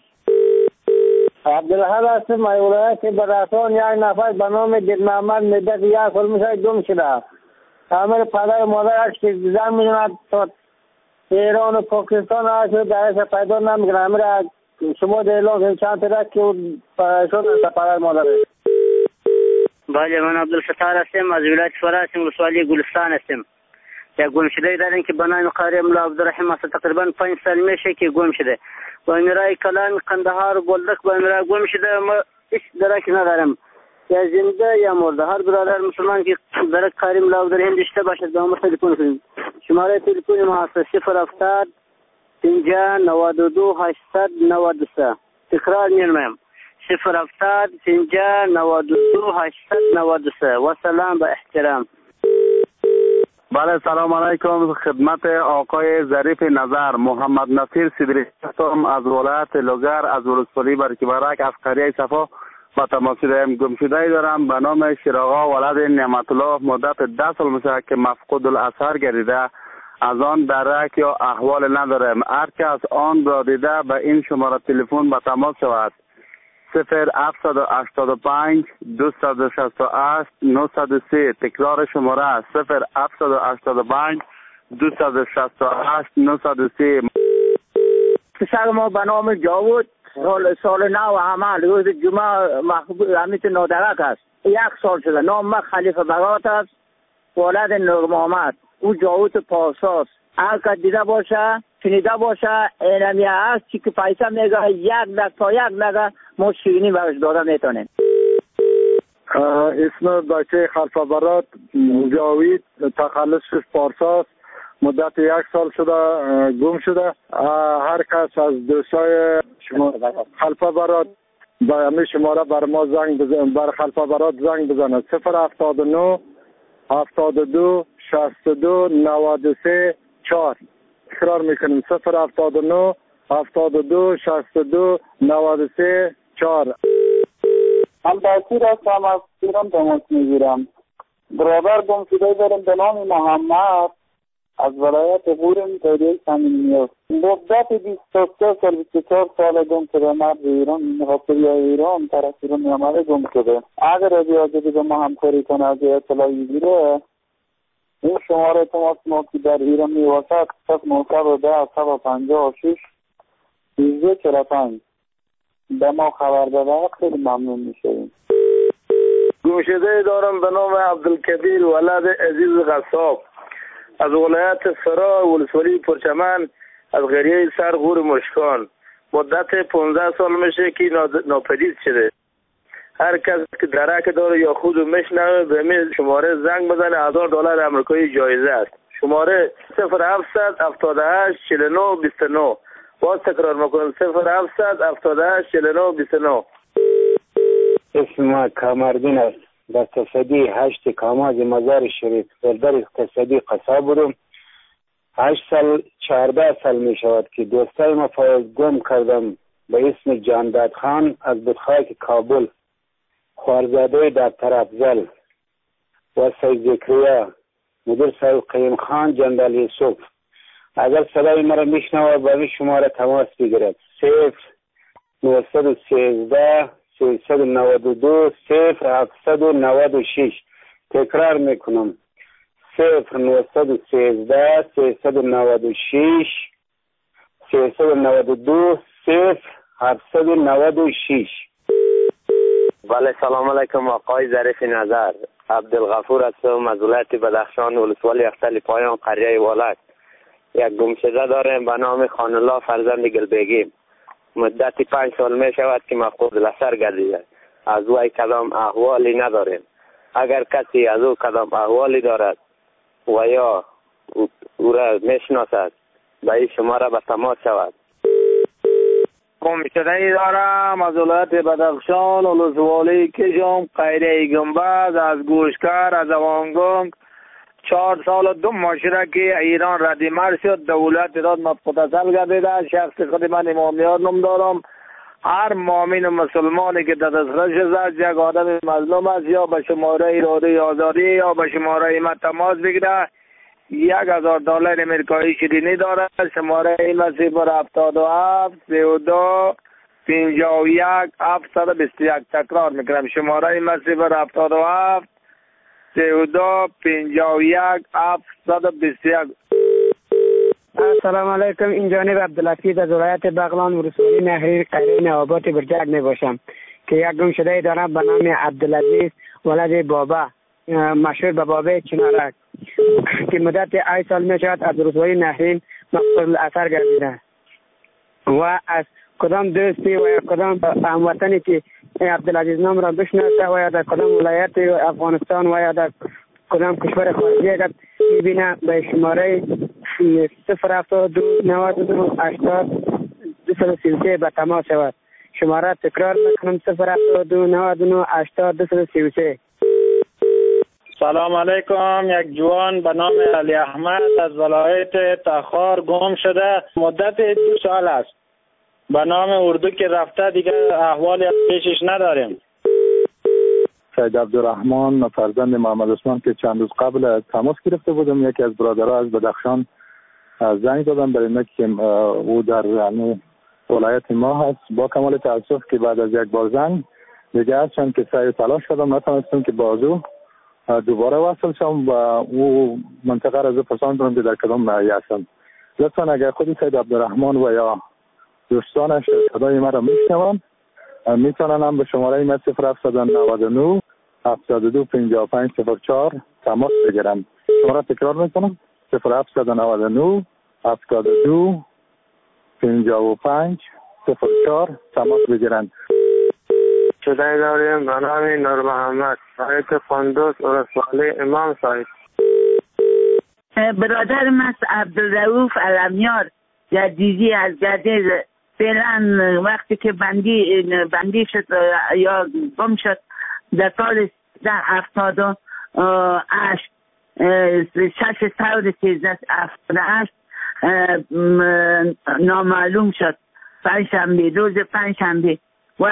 عبدالحق هستم، ولایت بدخشان. یک نفر به نام دید محمد مدت یک سال میشه گم شده. همه پدر و مادرش که زن میدوند تا ایران و پاکستان هست درش پیدا نمیکنه. همه شما در اعلام چند ترک که شد پدر مادرش. بله، من عبدالستار هستم، از ولایت فرا هستم، ولسوالی گلستان هستم. یک گم شده داریم که به نام قاری ملا عبدالرحیم است. تقریبا پنج سال میشه که گم شده. با امیرای کلان قندهار و بولدک با امیرای گم شده. ما هیچ درکی ندارم، یا زنده یا مرده. هر برادر مسلمان که درک قاری ملا عبدالرحیم داشته باشد به ما تلفن کنید. شماره تلفن ما هست صفر هفتاد پنجاه نود و دو هشتصد نود و سه. تکرار می‌کنم صفر هفتاد پنجاه نود و دو هشتصد نود و سه. و سلام به احترام. بله، سلام علیکم. خدمت آقای ظریف نظر، محمد نصیر صدری هستم از ولایت لوگر از ولسوالی برکبرک از قریه صفا با تماس دارم. گمشده دارم به نام شیراغا ولد نعمت الله. مدت ده سال میشه که مفقود الاثر گردیده. از آن درک یا احوال ندارم. هر کس آن را دیده به این شماره تلفن به تماس شود. صفر هفتصد و هشتاد و پنج دویست و شصت و هشت نهصد و سه. تکرار شماره صفر هفتصد و هشتاد و پنج دویست و شصت و هشت نهصد و سه. پسر ما به نام جاوود سال سال نو عمل روز جمعه محبوب حمید نادرک است. یک سال شده. نام ما خلیفه برات است، ولد نور محمد. او جاوود پاساس. هر که دیده باشه شنیده باشه اینمیه هست چی که پیسه میگه یک دک تا یک دک ما شیرینی برش داده میتونیم. اسم بچه خلفه برات جاوید، تخلصش پارساس. مدت یک سال شده گم شده. هر کس از دوستای شما خلفه برات به همه شماره بر ما زنگ بزن، بر خلفه برات زنگ بزنه. صفر هفتاد و نه هفتاد و دو شصت و دو نود و سه چهار. تکرار میکنیم صفر هفتاد و نه هفتاد و دو شصت و دو نود و سه چهار. من بسیر هستم، از ایران تماس میگیرم. برادر گم شده دارم به نام محمد از ولایت غورم تایید صمیمیه. مدت بیست و سه سال بیست و چهار سال گم شده. مرد ایران میخواد یا ایران طرف ایران میامده گم شده. اگر رادیو به ما همکاری کنه از اطلاعی بگیره این شماره تماس ما که در ایران میواسد صفر نهصد و ده صد و پنجاه و شش سیزده چهل و پنج به ما خبر داده خیلی ممنون میشویم. گمشده دارم به نام عبدالکبیر ولد عزیز غصاب از ولایت فرا ولسوالی پرچمن. از غریه سر غور مشکان. مدت پانزده سال میشه که ناپدید شده. هر کس که درک داره یا خود میشنوه به می شماره زنگ بزنه. هزار دلار آمریکایی جایزه است. شماره صفر هفتصد هفتاد و هشت چهل و نه بیست و نه. باز تکرار میکنم صفر هفتصد هفتاد و هشت چهل و نه بیست و نه. اسم ما کامردین است. در تصدی هشت کاماز مزار شریف در در تصدی قصاب بودم. هشت سال چهارده سال می شود که دوستای ما گم کردم به اسم جانداد خان از بدخاک کابل، خوارزاده در طرفزل و سید ذکریا، مدیر صاحب قیم خان، جندال یوسف. اگر صدای مرا میشنوه با این شماره تماس بگیرد. صفر نهصد و سیزده سیصد و نود و دو صفر هفتصد و نود و شش. تکرار میکنم صفر نهصد و سیزده سیصد و نود و شش سیصد و نود و دو صفر هفتصد و نود و شش. بله سلام علیکم آقای ظریف نظر. عبدالغفور هستم از ولایت بدخشان، ولسوالی اختل پایان، قریه والک. یک گمشده داریم به نام خانالله فرزند گلبگی. مدتی پنج سال می شود که مفقود لسر گردیده. از او کدام احوالی نداریم. اگر کسی از او کدام احوالی دارد و یا او را میشناسد به این شماره به تماس شود. گمشده ای دارم از ولایت بدخشان، ولسوالی کشم، قیره گنبد، از گوشکر، از اوانگنگ. چهار سال و دو ماشره که ایران ردیمر شد، دولت ایران متصل گردیده. شخص خود من امامیار نام دارم. هر مؤمن و مسلمانی که در دسترسش است یک آدم مظلوم است، یا به شماره اراده آزادی یا به شماره ما تماس بگیره. یک هزار دلار امریکایی شیرینی دارد. شماره این صفر هفتاد و هفت سی و دو پنجاه و یک هفتصد و بیست و یک. تکرار میکنم شماره این صفر هفتاد و هفت سی و دو پنجاه و یک هفتصد و بیست و یک. السلام علیکم. این جانب عبدالحفیظ از ولایت بغلان، ولسوالی نهری، قریه نوابات برجک می باشم که یک گمشده دارم به نام عبدالعزیز ولد بابا، مشهور به بابا چنارک، که مدت ای سال می شود از ولسوالی نهرین مقصود اثر گردیده. و از کدام دوستی و یا کدام هموطنی که عبدالعزیز نام را بشناسه و یا در کدام ولایت افغانستان و یا در کدام کشور خارجی اگر میبینه به شماره صفر هفتاد و دو نود و دو هشتاد دویست و سی و سه به تماس شود. شماره تکرار میکنم صفر هفتاد و دو نود و دو هشتاد دویست و سی و سه. سلام علیکم. یک جوان به نام علی احمد از ولایت تخار گم شده. مدت دو سال است. به نام اردو که رفته دیگه احوالی از پیشش نداریم. سید عبدالرحمن فرزند محمد عثمان که چند روز قبل تماس گرفته بودم، یکی از برادرها از بدخشان زنگ دادم برای اینکه که او در یعنی ولایت ما هست. با کمال تاسف که بعد از یک بار زنگ دیگه هستم که سعی تلاش کردم نتونستم که بازو دوباره وصل شم و او منطقه را پسند که در کدام ناحیه هستم. لطفا اگر خود سید عبدالرحمن و یا دوستانش صدای مرا میشنوند میتونن هم به شماره ما صفر هفتصد و نود و نه هفتاد و دو پنجاه و پنج صفر چهار تماس بگیرن. شماره تکرار میکنم صفر هفتصد و نود و نه هفتاد و دو پنجاه و پنج صفر چهار تماس بگیرن. شده داریم به نام نور محمد، سایت فندوس ولسوالی امام صاحب. برادر من عبدالرؤوف علمیار جدیدی از جدید فعلا وقتی که بندی بندی شد یا گم شد در سال هفتاد و هشت شش سال سیزده هفتاد و هشت نامعلوم شد. پنجشنبه روز پنجشنبه و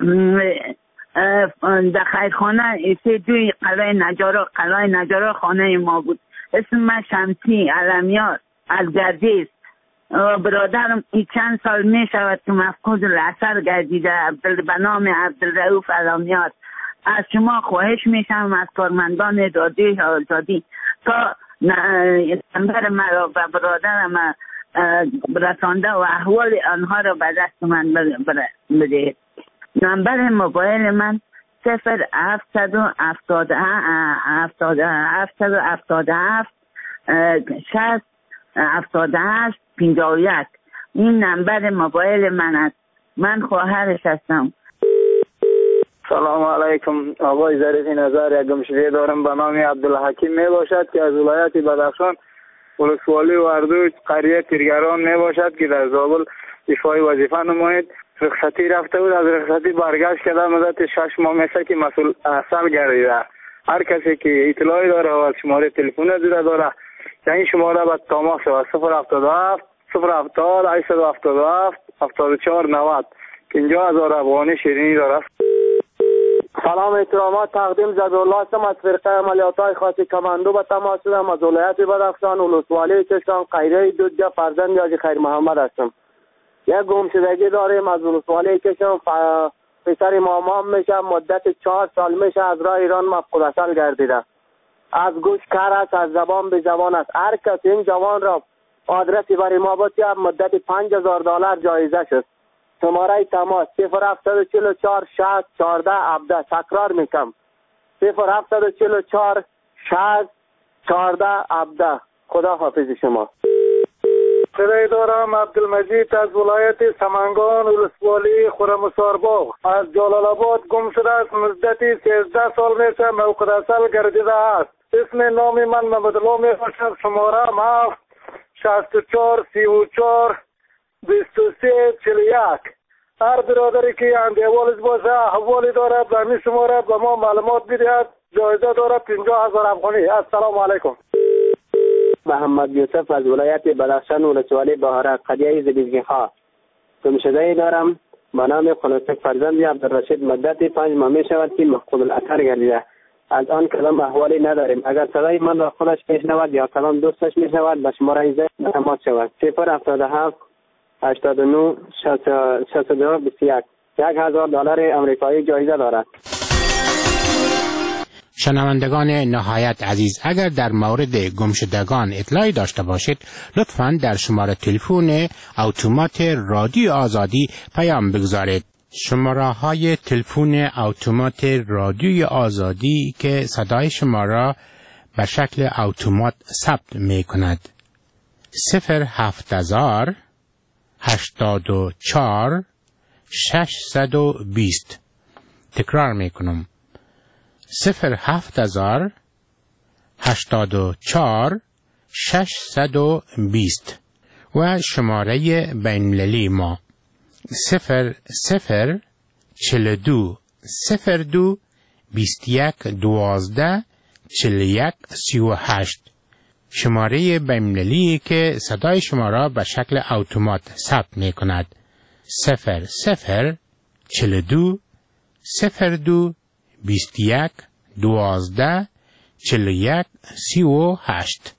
در خیرخانه سه دوی قلعه نجارا قلعه نجارا خانه ما بود. اسم من شمسی علمیار از گردیز. برادرم این چند سال می شود که مفقود الاثر گردیده به نام عبدالرؤوف علمیار. از شما خواهش میشم از کارمندان دادی آزادی تا نمبر مرا و برادرم رسانده و احوال آنها را به دست من بده. نمبر موبایل من صفر هفتصد و هفتاد و هفت شصت هفتاد و هشت پنجاه و یک. این نمبر موبایل من است. من خواهرش هستم. سلام علیکم. آقای ظریف نظر، یک گمشده دارم به نام عبدالحکیم می باشد که از ولایت بدخشان ولسوالی وردوج قریه تیرگران می باشد که در زابل ایفای وظیفه نماید. رخصتی رفته بود، از رخصتی برگشت کرده، مدت شش ماه میشه که مسئول اصل گردیده. هر کسی که اطلاعی داره و شماره تلفن دیده داره که این شماره باید تماس شود صفر هفتاد و هفت صفر هفتاد هشتصد و هفتاد و هفت هفتاد و چهار نود پنجاه هزار افغانی شیرینی داره. سلام احترامات تقدیم زبیرالله هستم از فرقه عملیات های خاص کماندو به تماس شدم از ولایت بدخشان ولسوالی چشتان قیره دودجا فرزند حاجی خیر محمد هستم. یک گمشدگی داریم از ولسوالی چشتان ف... پسر مامان میشه، مدت چهار سال میشه از راه ایران مفقود اصل گردیده. از گوش کر است، از زبان به زبان است. هر کس این جوان را آدرسی برای ما باید مدت پنج هزار دلار جایزه شد. شماره تماس صفر هفتصد و چهل و چهار شصت چهارده هفده. تکرار میکنم صفر هفتصد و چهل و چهار شصت چهارده هفده. خدا حافظ شما. صدای دارم عبدالمجید از ولایت سمنگان ولسوالی خرمسارباغ. از جلال آباد گم شده است. مدتی سیزده سال میشه موقع اصل گردیده است. اسم نام من محمدالله می باشد. شماره هفت شصت و چهار سی و چهار بیست و سه چهل و یک. هر برادری که اندیوالش باشه احوالی دارد و می شماره به ما معلومات بدهد. جایزه دارد پنجاه هزار افغانی. السلام علیکم. محمد یوسف از ولایت بدخشان ولسوالی بهارک قریه زبیزگی خواه. گمشده دارم به نام خلوصک فرزند عبدالرشید. مدت پنج ماه می شود که مفقود الاثر گردیده. از آن کلام احوالی نداریم. اگر صدای من را خودش میشنود یا کلام دوستش میشنود به شماره این تماس شود. صفر هفتاد و هفت هشتاد و نه شصت و دو بیست و یک. یک هزار دلار امریکایی جایزه دارد. شنوندگان نهایت عزیز، اگر در مورد گمشدگان اطلاعی داشته باشید لطفاً در شماره تلفن اتومات رادیو آزادی پیام بگذارید. شماره های تلفن اتومات رادیو آزادی که صدای شما را به شکل اتومات ثبت می کند: صفر هفت هزار هشتاد و چهار ششصد و بیست. تکرار می کنم: صفر هفت هزار هشتاد و چهار ششصد و بیست. و شماره بین‌المللی ما صفر صفر چهل و دو صفر دو بیست و یک دوازده چهل و یک سی و هشت. شماره بین‌المللی که صدای شما را به شکل اتومات ثبت می کند: صفر صفر چهل و دو صفر دو بیست و یک دوازده چهل و یک سی و هشت.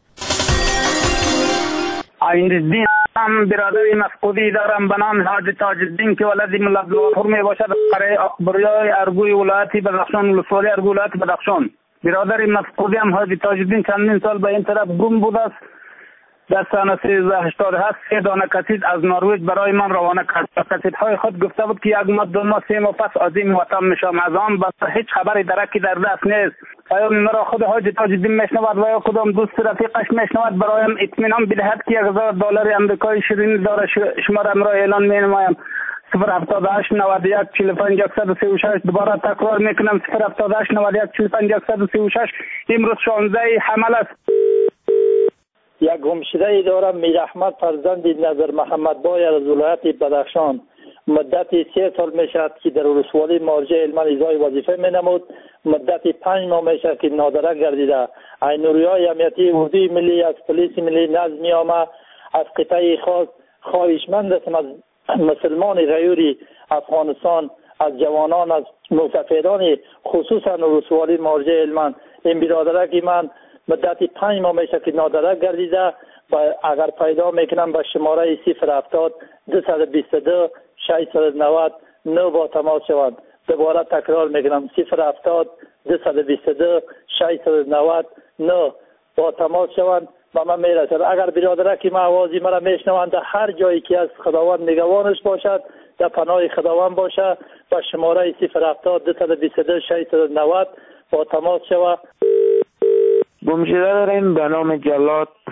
آیندالدین هم برادری مفقودی دارم به نام حاجی تاج‌الدین که ولد ملا عبدالغفور می باشد. قریه اکبریای ارگوی ولایت بدخشان ولسوالی ارگوی ولایت بدخشان. برادری مفقودی هم حاجی تاج‌الدین چندین سال به این طرف گم بوده است. در سال سیزده هشتاد و هشت سه دانه کتید از نروژ برای من روانه کرد. کتیدهای خود گفته بود که یک ماه دو ماه سه ماه پس عظیم وطن میشم. از آن بس هیچ خبری درکی در دست نیست. آیا مرا خود حاجی تاج‌الدین میشنود و یا کدام دوست رفیقش میشنود برایم اطمینان بدهد که یک هزار دلار امریکایی شیرینی داره. شما را امرا اعلان مینمایم: صفر هفتاد و هشت نود و یک چهل و پنج صد و سی و شش. دوباره تکرار میکنم: صفر هفتاد و هشت نود و یک چهل و پنج صد و سی و شش. امروز شانزده حمل است. یک گمشده دارم میر احمد فرزند نظر محمد بای از ولایت بدخشان. مدت سه سال می شود که در ولسوالی مرجع علم اجرای وظیفه می نمود. مدت پنج ماه می شود که نادره گردیده. عینوریای امنیتی اردوی ملی از پلیس ملی نظمی آمد از قطعه خاص خواهشمند هستم از مسلمان غیوری افغانستان، از جوانان، از مسافران خصوصا ولسوالی مرجع علم. این برادرک من مدت پنج ماه میشه که نادره گردیده و اگر پیدا میکنم به شماره صفر هفتاد دویست و بیست و دو ششصد و نود نه با تماس شوند. دوباره تکرار میکنم: صفر هفتاد دویست و بیست و دو ششصد و نود نه با تماس شوند و من میرسد. اگر برادره که آوازی مرا میشنوند هر جایی که از خداوند نگوانش باشد در پناه خداوند باشه و شماره صفر هفتاد دویست و بیست و دو ششصد و نود با تماس شوند. گمشده داریم به نام جلاد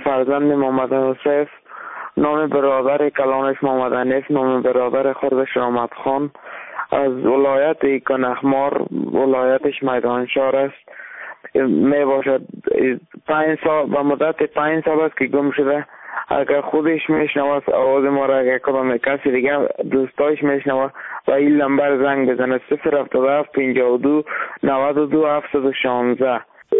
فرزند محمد حسیف، نام برادر کلانش محمد حنیف، نام برادر خردش رحمت خان، از ولایت کنخمار، ولایتش میدانشهر است. می باشد پنج سال و مدت پنج سال است که گم شده. اگر خودش میشنوه آواز ما را، اگر کدام کسی دیگه دوستایش میشنوه و این نمبر زنگ بزنه صفر هفتاد و هفت پنجاه و دو نود و دو هفتصد و شانزده.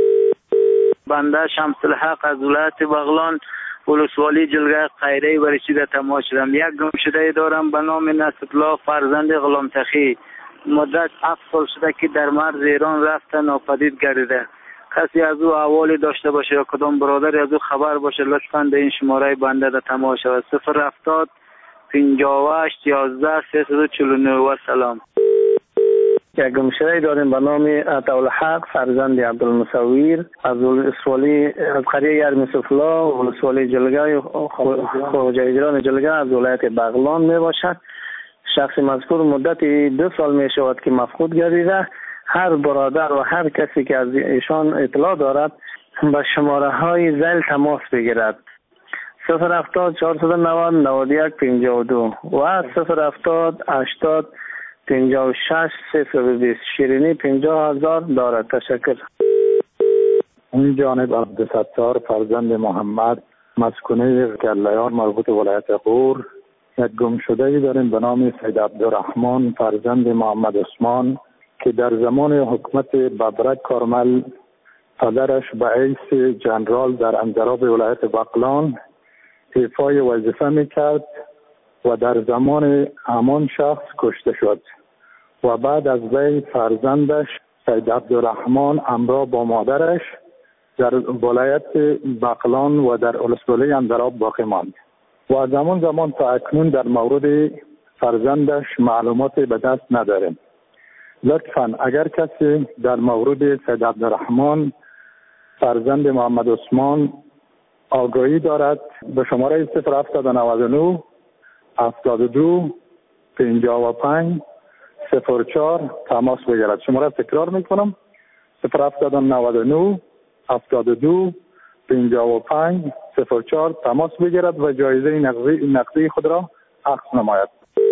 بنده شمس الحق از ولایت بغلان ولسوالی جلگه خیره برشیده تماس شدم. یک گم شده دارم به نام نصرالله فرزند غلام تخی. مدت هفت سال شده که در مرز ایران رفته ناپدید گردیده. کسی از او احوالی داشته باشه یا کدام برادری از او خبر باشه لطفاً به این شماره بنده در تماس شود. صفر هفتاد پنجاه و هشت یازده سیصد و چهل و نه. و سلام. یک گمشده داریم به نام عطاالحق فرزند عبدالمصور از ولسوالی از قریه یرمسفلا ولسوالی جلگه خوجایجران جلگه از ولایت بغلان می باشد. شخص مذکور مدت دو سال می شود که مفقود گردیده. هر برادر و هر کسی که از ایشان اطلاع دارد به شماره های ذیل تماس بگیرد. صفر هفتاد چهارصد و نود نود و یک پنجاه و دو و صفر هفتاد هشتاد پنجاه و شش صفر و بیست. شیرینی پنجاه هزار دارد. تشکر. این جانب عبدالستار فرزند محمد مسکونه کلیان مربوط ولایت غور. یک گم شده داریم به نام سید عبدالرحمن فرزند محمد عثمان که در زمان حکومت ببرک کارمل پدرش به حیث جنرال در انضراب ولایت بغلان ایفای وظیفه میکرد و در زمان همان شخص کشته شد و بعد از وی فرزندش سید عبدالرحمن همراه با مادرش در ولایت بغلان و در ولسوالی انضراب باقی ماند و از همان زمان تا اکنون در مورد فرزندش معلومات به دست نداریم. لطفاً اگر کسی در مورد سید عبدالرحمن فرزند محمد عثمان آگاهی دارد به شماره صفر هفتاد و نود و نه هفتاد و دو پنجاه و پنج صفر چهار تماس بگیرد. شماره تکرار میکنم صفر هفتاد و نود و نه هفتاد و دو پنجاه و پنج صفر چهار تماس بگیرد و جایزه نقدی, نقدی خود را عکس نماید.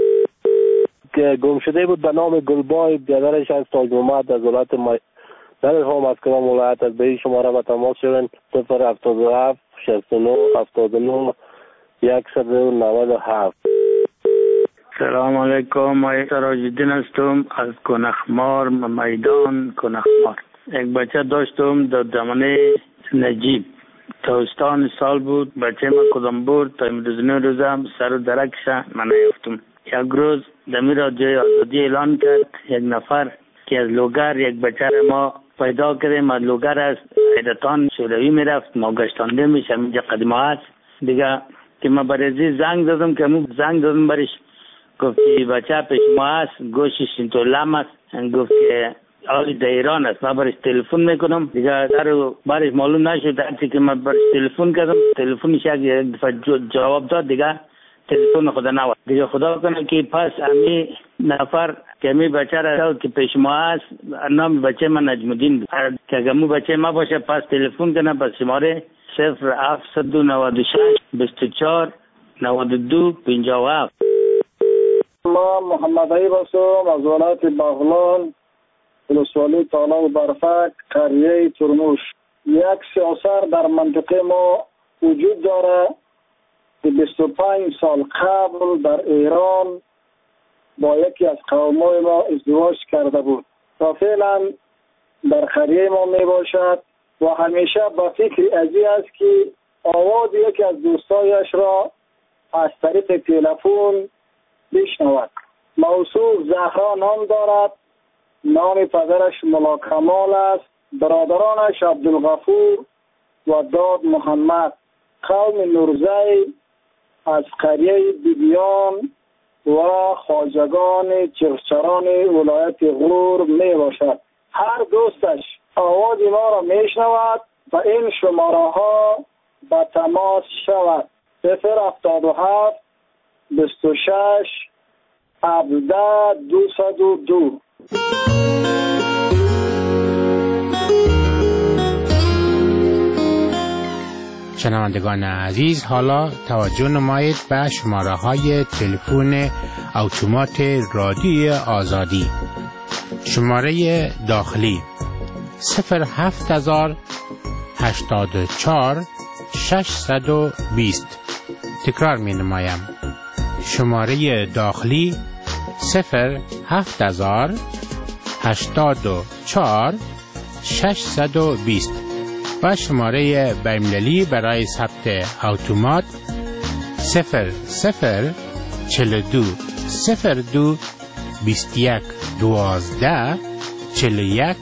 که گم شده بود به نام گلبای، برادرش از تاج محمد از ولایت ما در هم از کدام ولایت از به این شماره به تماس شدن صفر هفتاد و هفت شصت و نه هفتاد و نه صد و نود و هفت. سلام علیکم، من سراج الدین هستم از کنخمار میدان کنخمار. یک بچه داشتم در زمانه نجیب تابستان سال بود. بچه من کدام بود تا امروز روزم سر و درکش من نیافتم. یک روز دمی رادیوی آزادی اعلان کرد یک نفر که از لوگر یک بچه ما پیدا کردیم. از لوگر است حیرتان شوروی میرفت ما گشتانده میشم اینجا قدیمه هست دیگه که ما برای زنگ دادم که مو زنگ دادم برش گفت که بچه پیش ما هست گوشش اینطور لم است. گفت که آلی در ایران است. ما برش تلفن میکنم دیگه در برش معلوم نشد. هرچی که ما برش تلفن کردم تلفنش یک دفعه جواب داد دیگه تلفن خدا نواد دیگه. خدا کنه که پس امی نفر که امی بچه را که پیش ما هست نام بچه من نجم الدین بود که امی بچه ما باشه پس تلفن کنه پس شماره صفر هفتصد و نود و شش بیست و چهار نود و دو پنجاه و هفت. ما محمد عیب هستم از ولایت بغلان ولسوالی تالاب برفک قریه ترموش. یک سیاسر در منطقه ما وجود داره که بیست و پنج سال قبل در ایران با یکی از قومای ما ازدواج کرده بود و فعلا در قریه ما می باشد و همیشه با فکر ازی است که آواز یکی از دوستایش را از طریق تلفن بشنود. موصوف زهرا نام دارد. نام پدرش ملا کمال است. برادرانش عبدالغفور و داد محمد. قوم نورزی از قریه بیبیان و خواجگان چرچران ولایت غور می باشد. هر دوستش آواز ما را می شنود و این شماره ها به تماس شود. صفر هفتاد و هفت بیست و شش هفده دوصد و دو. شنوندگان عزیز، حالا توجه نمایید به شماره های تلفن اتومات رادیوی آزادی. شماره داخلی صفر هفت هزار هشتاد و چهار ششصد و بیست. تکرار می نمایم. شماره داخلی صفر هفت هزار هشتاد و چهار ششصد و بیست و شماره بین‌المللی برای ثبت اتومات صفر صفر چهل و دو صفر دو بیست و یک دوازده چهل و یک